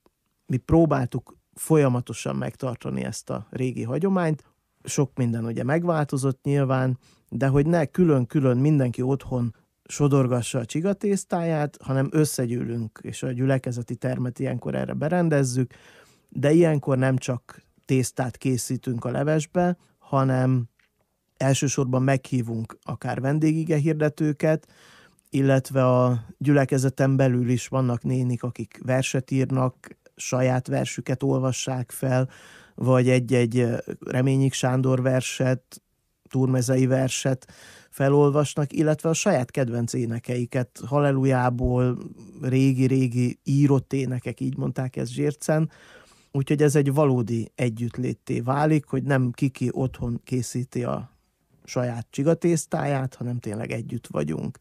mi próbáltuk folyamatosan megtartani, ezt a régi hagyományt. Sok minden ugye megváltozott nyilván, de hogy ne külön-külön mindenki otthon sodorgassa a csigatésztáját, hanem összegyűlünk, és a gyülekezeti termet ilyenkor erre berendezzük, de ilyenkor nem csak tésztát készítünk a levesbe, hanem elsősorban meghívunk akár vendégige hirdetőket, illetve a gyülekezeten belül is vannak nénik, akik verset írnak, saját versüket olvassák fel, vagy egy-egy Reményik Sándor verset, Túrmezei verset felolvasnak, illetve a saját kedvenc énekeiket, Hallelujából, régi-régi írott énekek, így mondták ezt Zsércen. Úgyhogy ez egy valódi együttlétté válik, hogy nem kiki otthon készíti a saját csigatésztáját, hanem tényleg együtt vagyunk.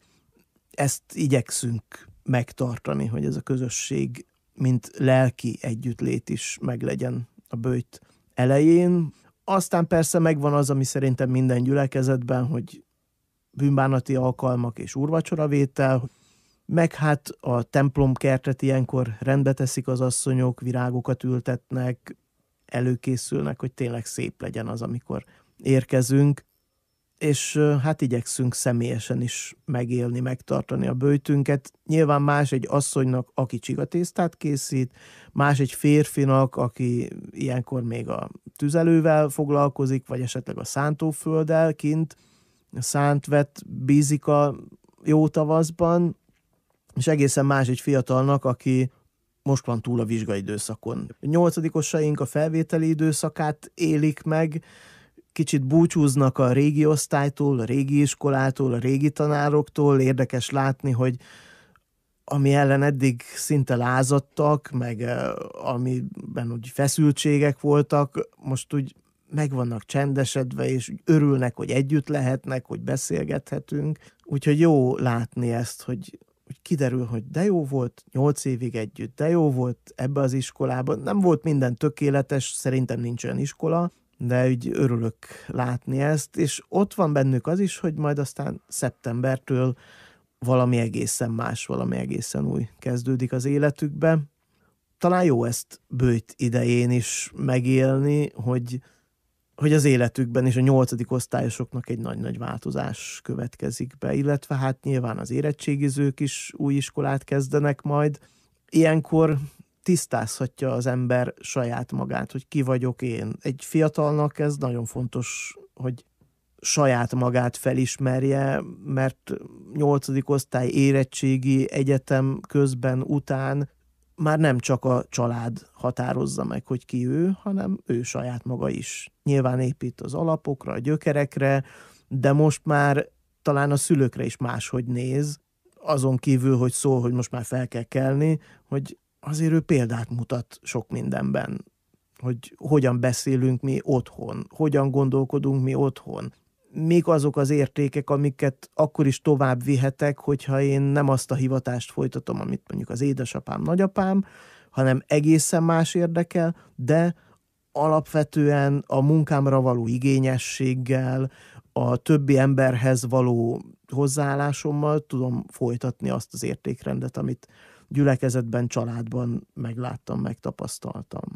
Ezt igyekszünk megtartani, hogy ez a közösség, mint lelki együttlét is meglegyen a Böjt elején. Aztán persze megvan az, ami szerintem minden gyülekezetben, hogy bűnbánati alkalmak és úrvacsoravétel, meg hát a templomkertet ilyenkor rendbe teszik az asszonyok, virágokat ültetnek, előkészülnek, hogy tényleg szép legyen az, amikor érkezünk, és hát igyekszünk személyesen is megélni, megtartani a böjtünket. Nyilván más egy asszonynak, aki csigatésztát készít, más egy férfinak, aki ilyenkor még a tüzelővel foglalkozik, vagy esetleg a szántófölddel kint, szánt vett, bízik a jó tavaszban, és egészen más egy fiatalnak, aki most van túl a vizsgaidőszakon. A nyolcadikosaink a felvételi időszakát élik meg, kicsit búcsúznak a régi osztálytól, a régi iskolától, a régi tanároktól. Érdekes látni, hogy ami ellen eddig szinte lázadtak, meg amiben úgy feszültségek voltak, most úgy meg vannak csendesedve, és úgy örülnek, hogy együtt lehetnek, hogy beszélgethetünk. Úgyhogy jó látni ezt, hogy, hogy kiderül, hogy de jó volt nyolc évig együtt, de jó volt ebbe az iskolában. Nem volt minden tökéletes, szerintem nincs olyan iskola, de úgy örülök látni ezt, és ott van bennük az is, hogy majd aztán szeptembertől valami egészen más, valami egészen új kezdődik az életükbe. Talán jó ezt Böjt idején is megélni, hogy, hogy az életükben is a nyolcadik osztályosoknak egy nagy-nagy változás következik be, illetve hát nyilván az érettségizők is új iskolát kezdenek majd. Ilyenkor tisztázhatja az ember saját magát, hogy ki vagyok én. Egy fiatalnak ez nagyon fontos, hogy saját magát felismerje, mert nyolcadik osztály, érettségi, egyetem közben, után már nem csak a család határozza meg, hogy ki ő, hanem ő saját maga is. Nyilván épít az alapokra, a gyökerekre, de most már talán a szülőkre is máshogy néz, azon kívül, hogy szól, hogy most már fel kell kelni, hogy azért ő példát mutat sok mindenben, hogy hogyan beszélünk mi otthon, hogyan gondolkodunk mi otthon. Mik azok az értékek, amiket akkor is tovább vihetek, hogyha én nem azt a hivatást folytatom, amit mondjuk az édesapám, nagyapám, hanem egészen más érdekel, de alapvetően a munkámra való igényességgel, a többi emberhez való hozzáállásommal tudom folytatni azt az értékrendet, amit gyülekezetben, családban megláttam, megtapasztaltam.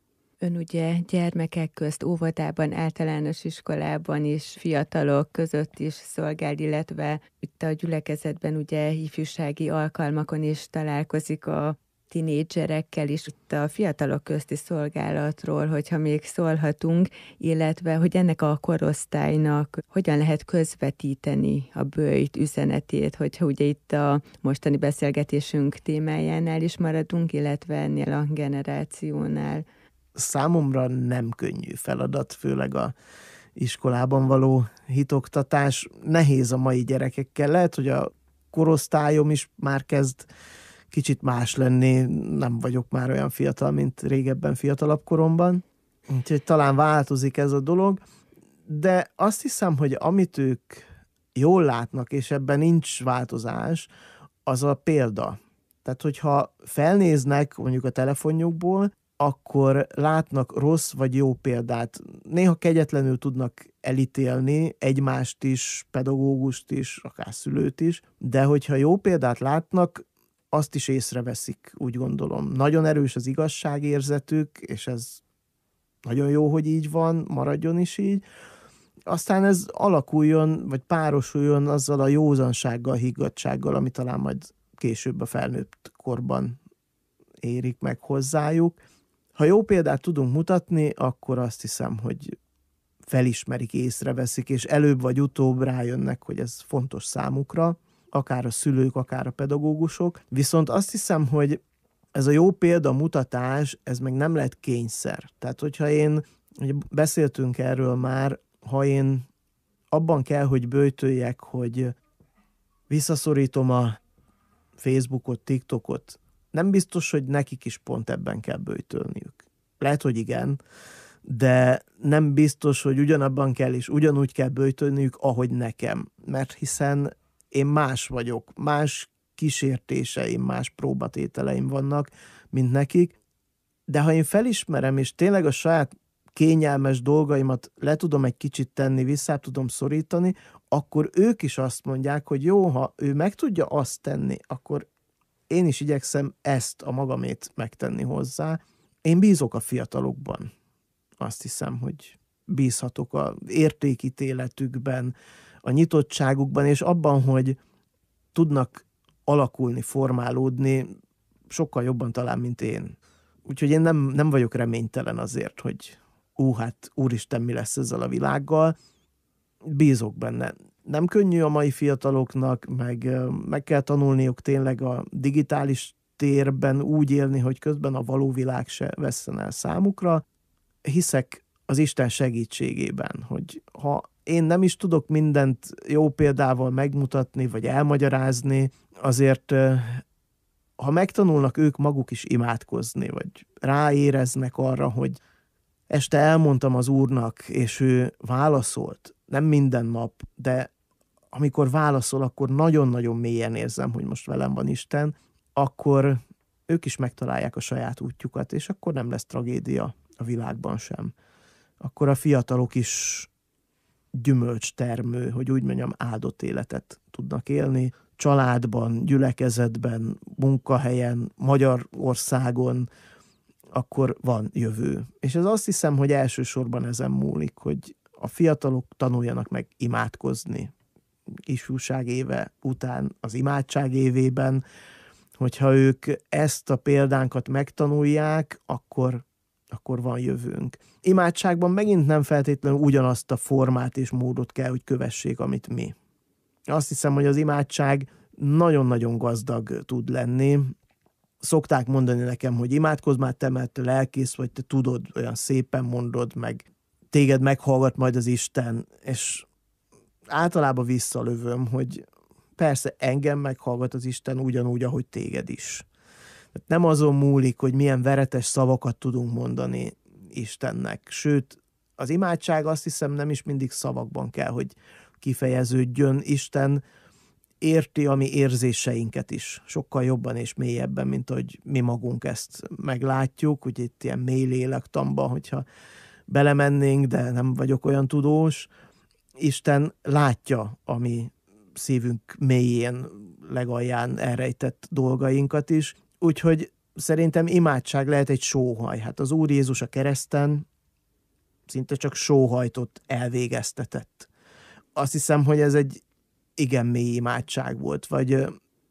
Ön ugye gyermekek közt, óvodában, általános iskolában is, fiatalok között is szolgál, illetve itt a gyülekezetben ugye ifjúsági alkalmakon is találkozik a tinédzserekkel is, itt a fiatalok közti szolgálatról, hogyha még szólhatunk, illetve hogy ennek a korosztálynak hogyan lehet közvetíteni a Böjt üzenetét, hogyha ugye itt a mostani beszélgetésünk témájánál is maradunk, illetve ennél a generációnál. Számomra nem könnyű feladat, főleg a iskolában való hitoktatás. Nehéz a mai gyerekekkel. Lehet, hogy a korosztályom is már kezd kicsit más lenni, nem vagyok már olyan fiatal, mint régebben fiatalabb koromban, úgyhogy talán változik ez a dolog, de azt hiszem, hogy amit ők jól látnak, és ebben nincs változás, az a példa. Tehát, hogyha felnéznek mondjuk a telefonjukból, akkor látnak rossz vagy jó példát. Néha kegyetlenül tudnak elítélni egymást is, pedagógust is, akár szülőt is, de hogyha jó példát látnak, azt is észreveszik, úgy gondolom. Nagyon erős az igazságérzetük, és ez nagyon jó, hogy így van, maradjon is így. Aztán ez alakuljon, vagy párosuljon azzal a józansággal, higgadtsággal, ami talán majd később a felnőtt korban érik meg hozzájuk. Ha jó példát tudunk mutatni, akkor azt hiszem, hogy felismerik, észreveszik, és előbb vagy utóbb rájönnek, hogy ez fontos számukra, akár a szülők, akár a pedagógusok. Viszont azt hiszem, hogy ez a jó példa mutatás, ez meg nem lehet kényszer. Tehát, hogyha én, ugye beszéltünk erről már, ha én abban kell, hogy böjtöljek, hogy visszaszorítom a Facebookot, TikTokot, nem biztos, hogy nekik is pont ebben kell böjtölniük. Lehet, hogy igen, de nem biztos, hogy ugyanabban kell és ugyanúgy kell böjtölniük, ahogy nekem. Mert hiszen én más vagyok, más kísértéseim, más próbatételeim vannak, mint nekik, de ha én felismerem, és tényleg a saját kényelmes dolgaimat le tudom egy kicsit tenni, vissza tudom szorítani, akkor ők is azt mondják, hogy jó, ha ő meg tudja azt tenni, akkor én is igyekszem ezt a magamét megtenni hozzá. Én bízok a fiatalokban. Azt hiszem, hogy bízhatok az értékítéletükben, a nyitottságukban, és abban, hogy tudnak alakulni, formálódni sokkal jobban talán, mint én. Úgyhogy én nem, nem vagyok reménytelen azért, hogy ú, hát úristen, mi lesz ezzel a világgal. Bízok benne. Nem könnyű a mai fiataloknak, meg, meg kell tanulniuk tényleg a digitális térben úgy élni, hogy közben a való világ se vesszen el számukra. Hiszek az Isten segítségében, hogy ha én nem is tudok mindent jó példával megmutatni, vagy elmagyarázni, azért ha megtanulnak ők maguk is imádkozni, vagy ráéreznek arra, hogy este elmondtam az Úrnak, és ő válaszolt, nem minden nap, de amikor válaszol, akkor nagyon-nagyon mélyen érzem, hogy most velem van Isten, akkor ők is megtalálják a saját útjukat, és akkor nem lesz tragédia a világban sem. Akkor a fiatalok is gyümölcstermő, hogy úgy mondjam, áldott életet tudnak élni, családban, gyülekezetben, munkahelyen, Magyarországon, akkor van jövő. És ez azt hiszem, hogy elsősorban ezen múlik, hogy a fiatalok tanuljanak meg imádkozni. Ifjúság éve után, az imádság évében, hogyha ők ezt a példánkat megtanulják, akkor, akkor van jövőnk. Imádságban megint nem feltétlenül ugyanazt a formát és módot kell, hogy kövessék, amit mi. Azt hiszem, hogy az imádság nagyon-nagyon gazdag tud lenni. Szokták mondani nekem, hogy imádkozz már te, mert te lelkész vagy, te tudod, olyan szépen mondod, meg téged meghallgat majd az Isten, és általában visszalövöm, hogy persze engem meghallgat az Isten ugyanúgy, ahogy téged is. Nem azon múlik, hogy milyen veretes szavakat tudunk mondani Istennek, sőt, az imádság azt hiszem nem is mindig szavakban kell, hogy kifejeződjön. Isten érti a mi érzéseinket is, sokkal jobban és mélyebben, mint hogy mi magunk ezt meglátjuk, hogy itt ilyen mély lélektamba, hogyha belemennénk, de nem vagyok olyan tudós. Isten látja a mi szívünk mélyén, legalján elrejtett dolgainkat is, úgyhogy szerintem imádság lehet egy sóhaj. Hát az Úr Jézus a kereszten szinte csak sóhajtot elvégeztetett. Azt hiszem, hogy ez egy igen mély imádság volt, vagy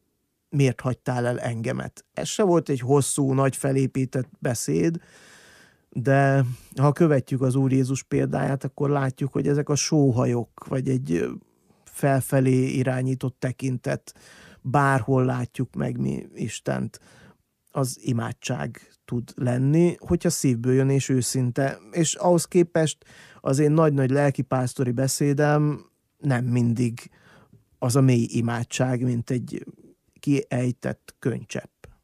miért hagytál el engemet? Ez se volt egy hosszú, nagy felépített beszéd, de ha követjük az Úr Jézus példáját, akkor látjuk, hogy ezek a sóhajok, vagy egy felfelé irányított tekintet, bárhol látjuk meg mi Istent, az imádság tud lenni, hogyha szívből jön és őszinte. És ahhoz képest az én nagy-nagy lelkipásztori beszédem nem mindig az a mély imádság, mint egy kiejtett könycsepp.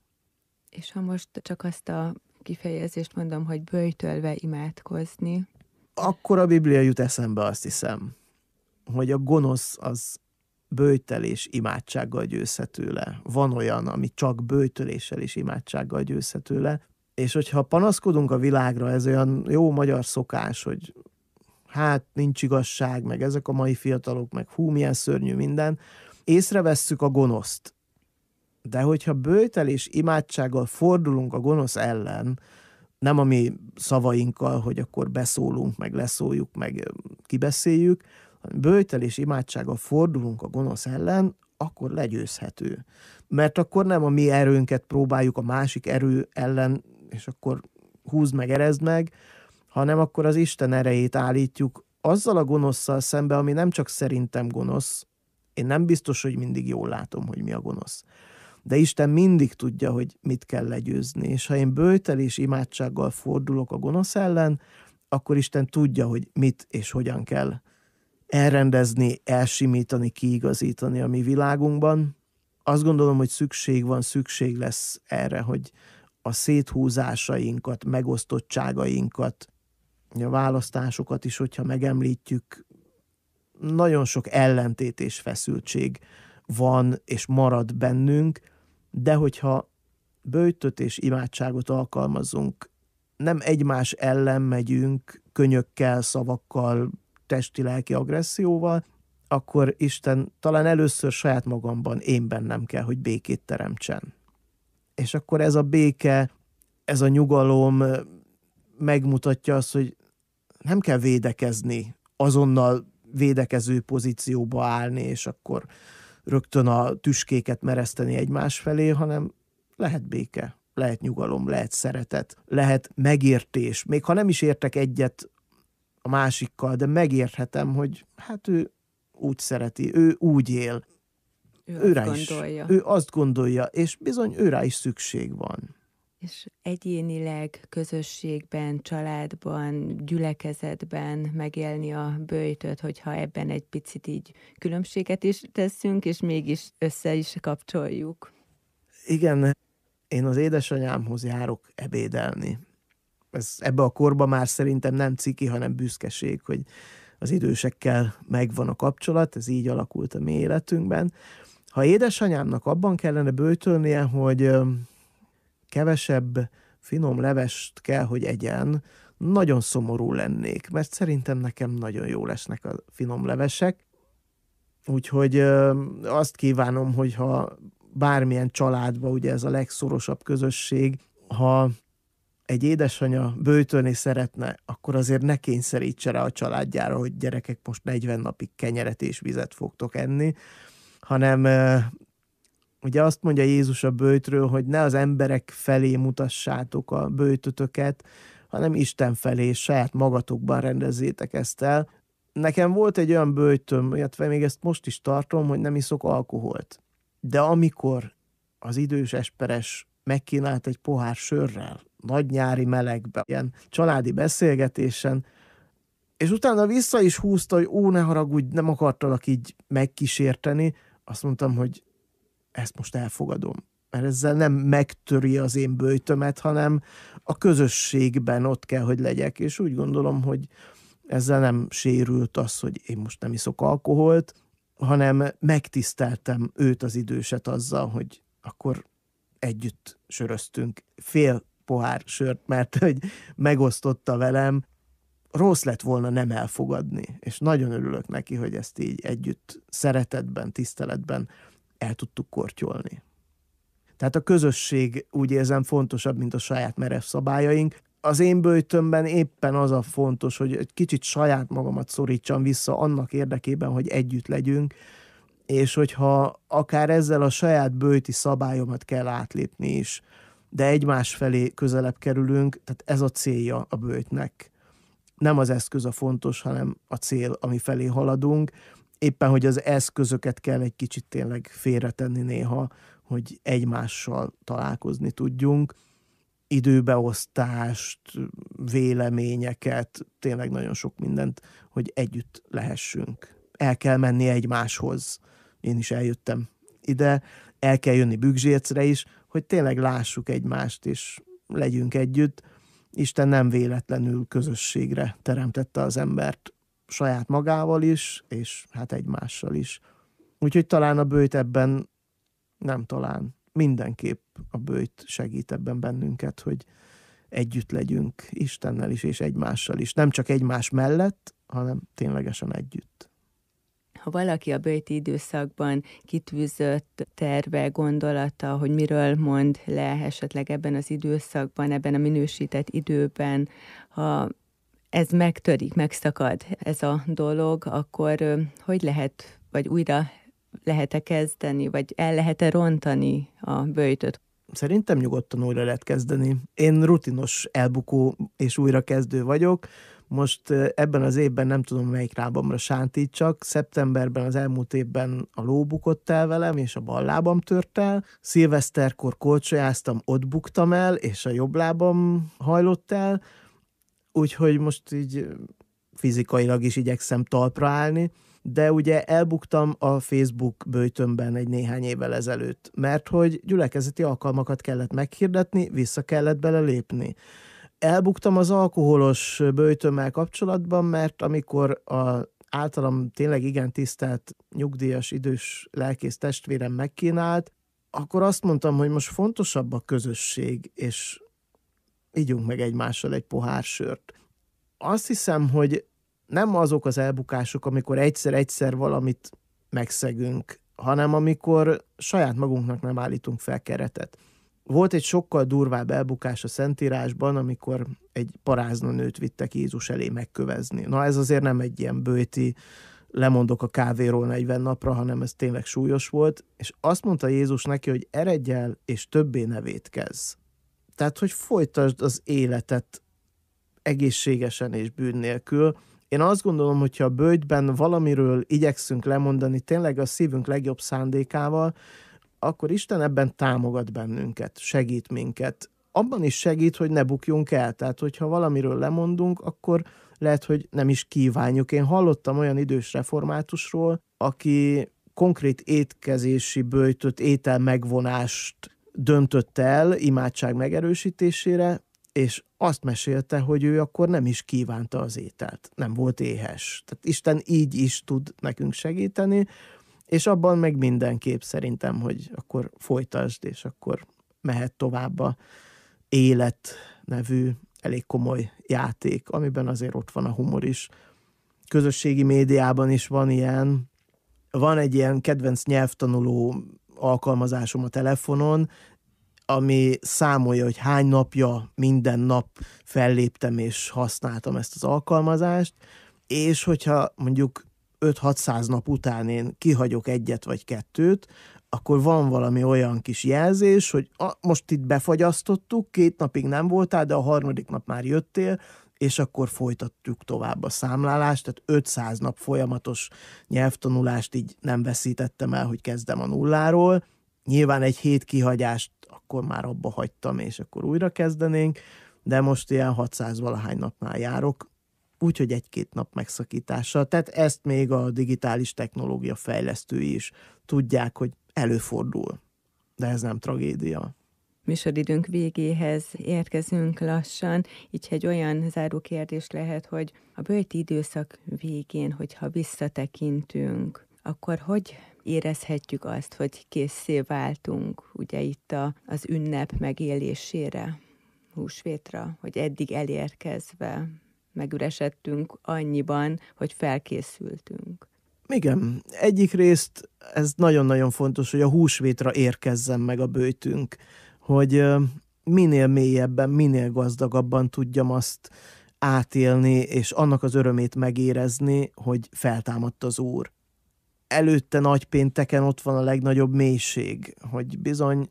És ha most csak azt a kifejezést mondom, hogy böjtölve imádkozni, akkor a Biblia jut eszembe, azt hiszem, hogy a gonosz az böjtelés imádsággal győzhető le. Van olyan, ami csak böjtöléssel és imádsággal győzhető le, és hogyha panaszkodunk a világra, ez olyan jó magyar szokás, hogy hát nincs igazság, meg ezek a mai fiatalok, meg hú, milyen szörnyű minden, észrevesszük a gonoszt. De hogyha böjtelés imádsággal fordulunk a gonosz ellen, nem a mi szavainkkal, hogy akkor beszólunk, meg leszóljuk, meg kibeszéljük, hanem böjtelés imádsággal fordulunk a gonosz ellen, akkor legyőzhető. Mert akkor nem a mi erőnket próbáljuk a másik erő ellen, és akkor húzd meg, erezd meg, hanem akkor az Isten erejét állítjuk azzal a gonoszszal szembe, ami nem csak szerintem gonosz, én nem biztos, hogy mindig jól látom, hogy mi a gonosz. De Isten mindig tudja, hogy mit kell legyőzni, és ha én böjtelés imádsággal fordulok a gonosz ellen, akkor Isten tudja, hogy mit és hogyan kell elrendezni, elsimítani, kiigazítani a mi világunkban. Azt gondolom, hogy szükség van, szükség lesz erre, hogy a széthúzásainkat, megosztottságainkat, a választásokat is, hogyha megemlítjük, nagyon sok ellentét és feszültség van és marad bennünk, de hogyha böjtöt és imádságot alkalmazunk, nem egymás ellen megyünk könyökkel, szavakkal, testi-lelki agresszióval, akkor Isten talán először saját magamban, én bennem kell, hogy békét teremtsen. És akkor ez a béke, ez a nyugalom megmutatja azt, hogy nem kell védekezni, azonnal védekező pozícióba állni, és akkor rögtön a tüskéket mereszteni egymás felé, hanem lehet béke, lehet nyugalom, lehet szeretet, lehet megértés. Még ha nem is értek egyet a másikkal, de megérthetem, hogy hát ő úgy szereti, ő úgy él. Ő ő azt is, gondolja. ő azt gondolja, és bizony őrá is szükség van. És egyénileg, közösségben, családban, gyülekezetben megélni a böjtöt, hogyha ebben egy picit így különbséget is teszünk, és mégis össze is kapcsoljuk. Igen, én az édesanyámhoz járok ebédelni. Ez ebbe a korba már szerintem nem ciki, hanem büszkeség, hogy az idősekkel megvan a kapcsolat, ez így alakult a mi életünkben. Ha édesanyámnak abban kellene böjtölnie, hogy kevesebb finom levest kell, hogy egyen, nagyon szomorú lennék, mert szerintem nekem nagyon jó lesznek a finom levesek. Úgyhogy azt kívánom, hogyha bármilyen családban, ugye ez a legszorosabb közösség, ha egy édesanya böjtölni szeretne, akkor azért ne kényszerítse rá a családjára, hogy gyerekek, most negyven napig kenyeret és vizet fogtok enni, hanem ugye azt mondja Jézus a böjtről, hogy ne az emberek felé mutassátok a böjtötöket, hanem Isten felé, saját magatokban rendezzétek ezt el. Nekem volt egy olyan böjtöm, illetve még ezt most is tartom, hogy nem iszok alkoholt. De amikor az idős esperes megkínált egy pohár sörrel, nagy nyári melegbe, ilyen családi beszélgetésen, és utána vissza is húzta, hogy ó, ne haragudj, nem akartalak így megkísérteni, azt mondtam, hogy ezt most elfogadom. Mert ezzel nem megtöri az én böjtömet, hanem a közösségben ott kell, hogy legyek. És úgy gondolom, hogy ezzel nem sérült az, hogy én most nem iszok alkoholt, hanem megtiszteltem őt, az időset azzal, hogy akkor együtt söröztünk fél pohár sört, mert hogy megosztotta velem. Rossz lett volna nem elfogadni, és nagyon örülök neki, hogy ezt így együtt szeretetben, tiszteletben el tudtuk kortyolni. Tehát a közösség, úgy érzem, fontosabb, mint a saját merev szabályaink. Az én böjtömben éppen az a fontos, hogy egy kicsit saját magamat szorítsam vissza annak érdekében, hogy együtt legyünk, és hogyha akár ezzel a saját böjti szabályomat kell átlépni is, de egymás felé közelebb kerülünk, tehát ez a célja a böjtnek. Nem az eszköz a fontos, hanem a cél, ami felé haladunk. Éppen, hogy az eszközöket kell egy kicsit tényleg félretenni néha, hogy egymással találkozni tudjunk. Időbeosztást, véleményeket, tényleg nagyon sok mindent, hogy együtt lehessünk. El kell menni egymáshoz. Én is eljöttem ide, el kell jönni Bükzsércre is, hogy tényleg lássuk egymást, és legyünk együtt. Isten nem véletlenül közösségre teremtette az embert, saját magával is, és hát egymással is. Úgyhogy talán a böjt ebben, nem talán, mindenképp a böjt segít ebben bennünket, hogy együtt legyünk Istennel is, és egymással is. Nem csak egymás mellett, hanem ténylegesen együtt. Ha valaki a böjti időszakban kitűzött terve, gondolata, hogy miről mond le esetleg ebben az időszakban, ebben a minősített időben, ha ez megtörik, megszakad ez a dolog, akkor hogy lehet, vagy újra lehet-e kezdeni, vagy el lehet-e rontani a böjtöt? Szerintem nyugodtan újra lehet kezdeni. Én rutinos elbukó és újrakezdő vagyok. Most ebben az évben nem tudom, melyik lábamra sántítsak. Szeptemberben, az elmúlt évben a ló bukott el velem, és a bal lábam tört el. Szilveszterkor korcsolyáztam, ott buktam el, és a jobb lábam hajlott el. Úgyhogy most így fizikailag is igyekszem talpra állni. De ugye elbuktam a Facebook böjtömben egy néhány évvel ezelőtt, mert hogy gyülekezeti alkalmakat kellett meghirdetni, vissza kellett bele lépni. Elbuktam az alkoholos böjtömmel kapcsolatban, mert amikor az általam tényleg igen tisztelt, nyugdíjas, idős lelkész testvérem megkínált, akkor azt mondtam, hogy most fontosabb a közösség, és ígyunk meg egymással egy pohár sört. Azt hiszem, hogy nem azok az elbukások, amikor egyszer-egyszer valamit megszegünk, hanem amikor saját magunknak nem állítunk fel keretet. Volt egy sokkal durvább elbukás a Szentírásban, amikor egy paráznanőt vittek Jézus elé megkövezni. Na ez azért nem egy ilyen böjti, lemondok a kávéról negyven napra, hanem ez tényleg súlyos volt, és azt mondta Jézus neki, hogy eredj el, és többé ne vétkezz. Tehát, hogy folytasd az életet egészségesen és bűn nélkül. Én azt gondolom, hogyha a böjtben valamiről igyekszünk lemondani tényleg a szívünk legjobb szándékával, akkor Isten ebben támogat bennünket, segít minket. Abban is segít, hogy ne bukjunk el. Tehát, hogyha valamiről lemondunk, akkor lehet, hogy nem is kívánjuk. Én hallottam olyan idős reformátusról, aki konkrét étkezési böjtöt, étel megvonást döntött el imádság megerősítésére, és azt mesélte, hogy ő akkor nem is kívánta az ételt, nem volt éhes. Tehát Isten így is tud nekünk segíteni, és abban meg mindenképp szerintem, hogy akkor folytasd, és akkor mehet tovább a Élet nevű elég komoly játék, amiben azért ott van a humor is. Közösségi médiában is van ilyen, van egy ilyen kedvenc nyelvtanuló alkalmazásom a telefonon, ami számolja, hogy hány napja minden nap felléptem és használtam ezt az alkalmazást, és hogyha mondjuk öt-hatszáz nap után én kihagyok egyet vagy kettőt, akkor van valami olyan kis jelzés, hogy a, most itt befagyasztottuk, két napig nem voltál, de a harmadik nap már jöttél, és akkor folytatjuk tovább a számlálást, tehát ötszáz nap folyamatos nyelvtanulást így nem veszítettem el, hogy kezdem a nulláról. Nyilván egy hét kihagyást akkor már abba hagytam, és akkor újra kezdenénk, de most ilyen hatszáz valahány napnál járok, úgyhogy egy-két nap megszakítással. Tehát ezt még a digitális technológia fejlesztői is tudják, hogy előfordul, de ez nem tragédia. Műsoridőnk végéhez érkezünk lassan, így egy olyan záró kérdés lehet, hogy a böjti időszak végén, hogyha visszatekintünk, akkor hogy érezhetjük azt, hogy készé váltunk, ugye itt a, az ünnep megélésére, húsvétra, hogy eddig elérkezve megüresedtünk annyiban, hogy felkészültünk. Igen, egyik részt ez nagyon-nagyon fontos, hogy a húsvétra érkezzen meg a böjtünk, hogy minél mélyebben, minél gazdagabban tudjam azt átélni, és annak az örömét megérezni, hogy feltámadt az Úr. Előtte nagypénteken ott van a legnagyobb mélység, hogy bizony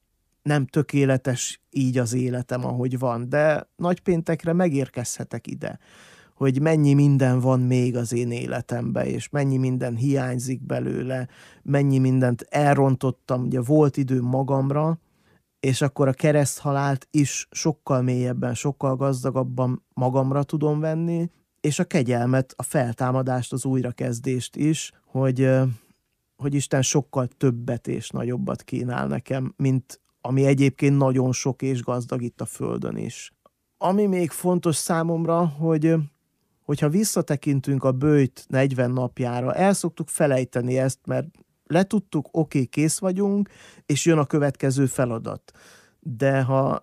nem tökéletes így az életem, ahogy van, de nagypéntekre megérkezhetek ide, hogy mennyi minden van még az én életemben, és mennyi minden hiányzik belőle, mennyi mindent elrontottam, ugye volt időm magamra, és akkor a kereszthalált is sokkal mélyebben, sokkal gazdagabban magamra tudom venni, és a kegyelmet, a feltámadást, az újrakezdést is, hogy, hogy Isten sokkal többet és nagyobbat kínál nekem, mint ami egyébként nagyon sok és gazdag itt a Földön is. Ami még fontos számomra, hogy hogyha visszatekintünk a böjt negyven napjára, el szoktuk felejteni ezt, mert letudtuk, oké, okay, kész vagyunk, és jön a következő feladat. De ha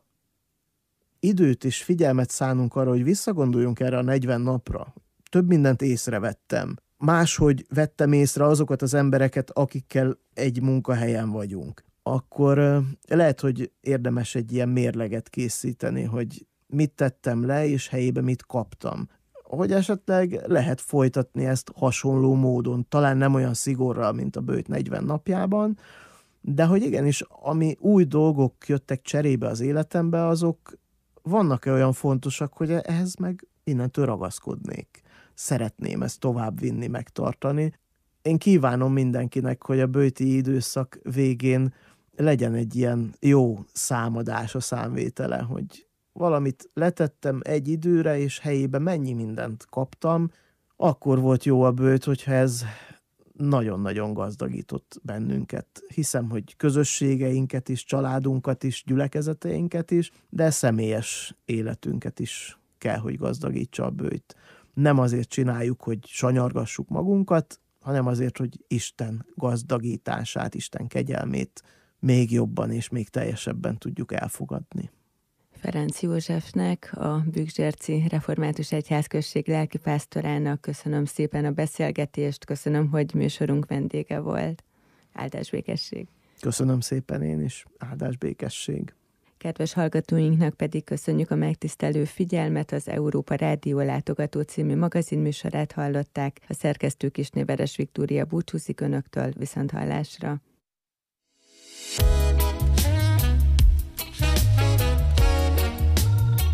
időt és figyelmet szánunk arra, hogy visszagondoljunk erre a negyven napra, több mindent észrevettem. Máshogy vettem észre azokat az embereket, akikkel egy munkahelyen vagyunk. Akkor lehet, hogy érdemes egy ilyen mérleget készíteni, hogy mit tettem le, és helyébe mit kaptam. Hogy esetleg lehet folytatni ezt hasonló módon, talán nem olyan szigorral, mint a böjt negyven napjában, de hogy igenis, ami új dolgok jöttek cserébe az életembe, azok vannak-e olyan fontosak, hogy ehhez meg innentől ragaszkodnék. Szeretném ezt tovább vinni, megtartani. Én kívánom mindenkinek, hogy a böjti időszak végén legyen egy ilyen jó számadás a számvétele, hogy valamit letettem egy időre, és helyébe mennyi mindent kaptam, akkor volt jó a böjt, hogyha ez nagyon-nagyon gazdagított bennünket. Hiszem, hogy közösségeinket is, családunkat is, gyülekezeteinket is, de személyes életünket is kell, hogy gazdagítsa a böjt. Nem azért csináljuk, hogy sanyargassuk magunkat, hanem azért, hogy Isten gazdagítását, Isten kegyelmét még jobban és még teljesebben tudjuk elfogadni. Ferenc Józsefnek, a Bükkzserci Református Egyházközség lelkipásztorának köszönöm szépen a beszélgetést, köszönöm, hogy műsorunk vendége volt. Áldás békesség! Köszönöm szépen én is, áldás békesség! Kedves hallgatóinknak pedig köszönjük a megtisztelő figyelmet, az Európa Rádió Látogató című magazinműsorát hallották, a szerkesztő Kisnéveres Viktória búcsúzik önöktől, viszonthallásra.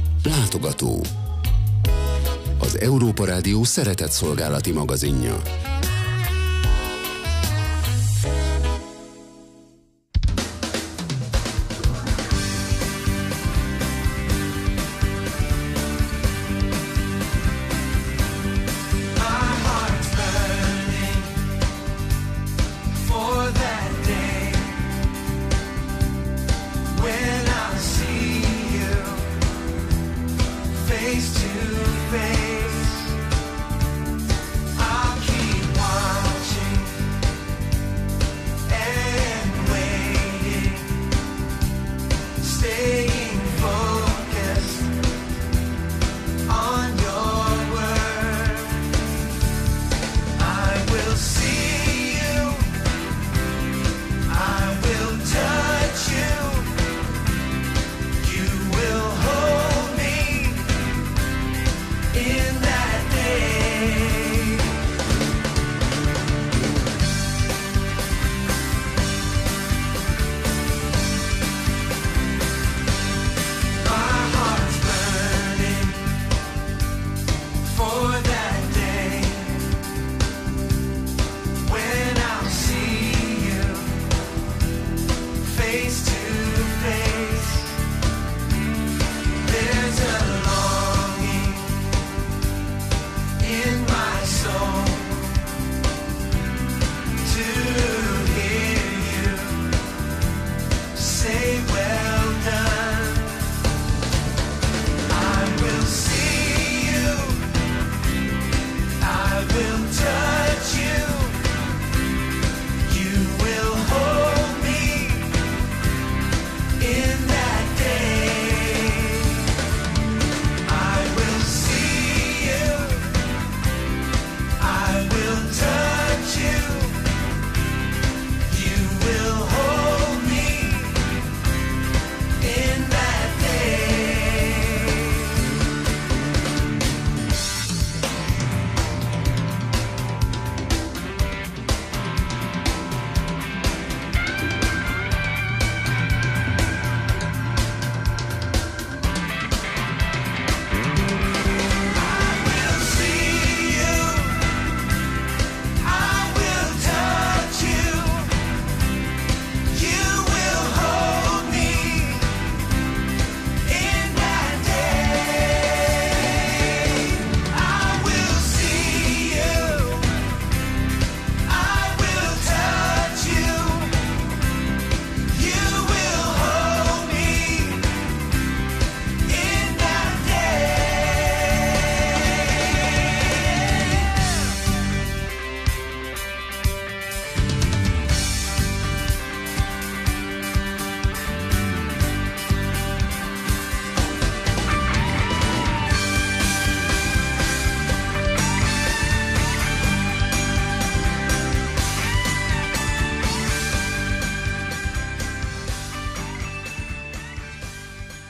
Látogató. Az Európa Rádió szeretett szolgálati magazinja.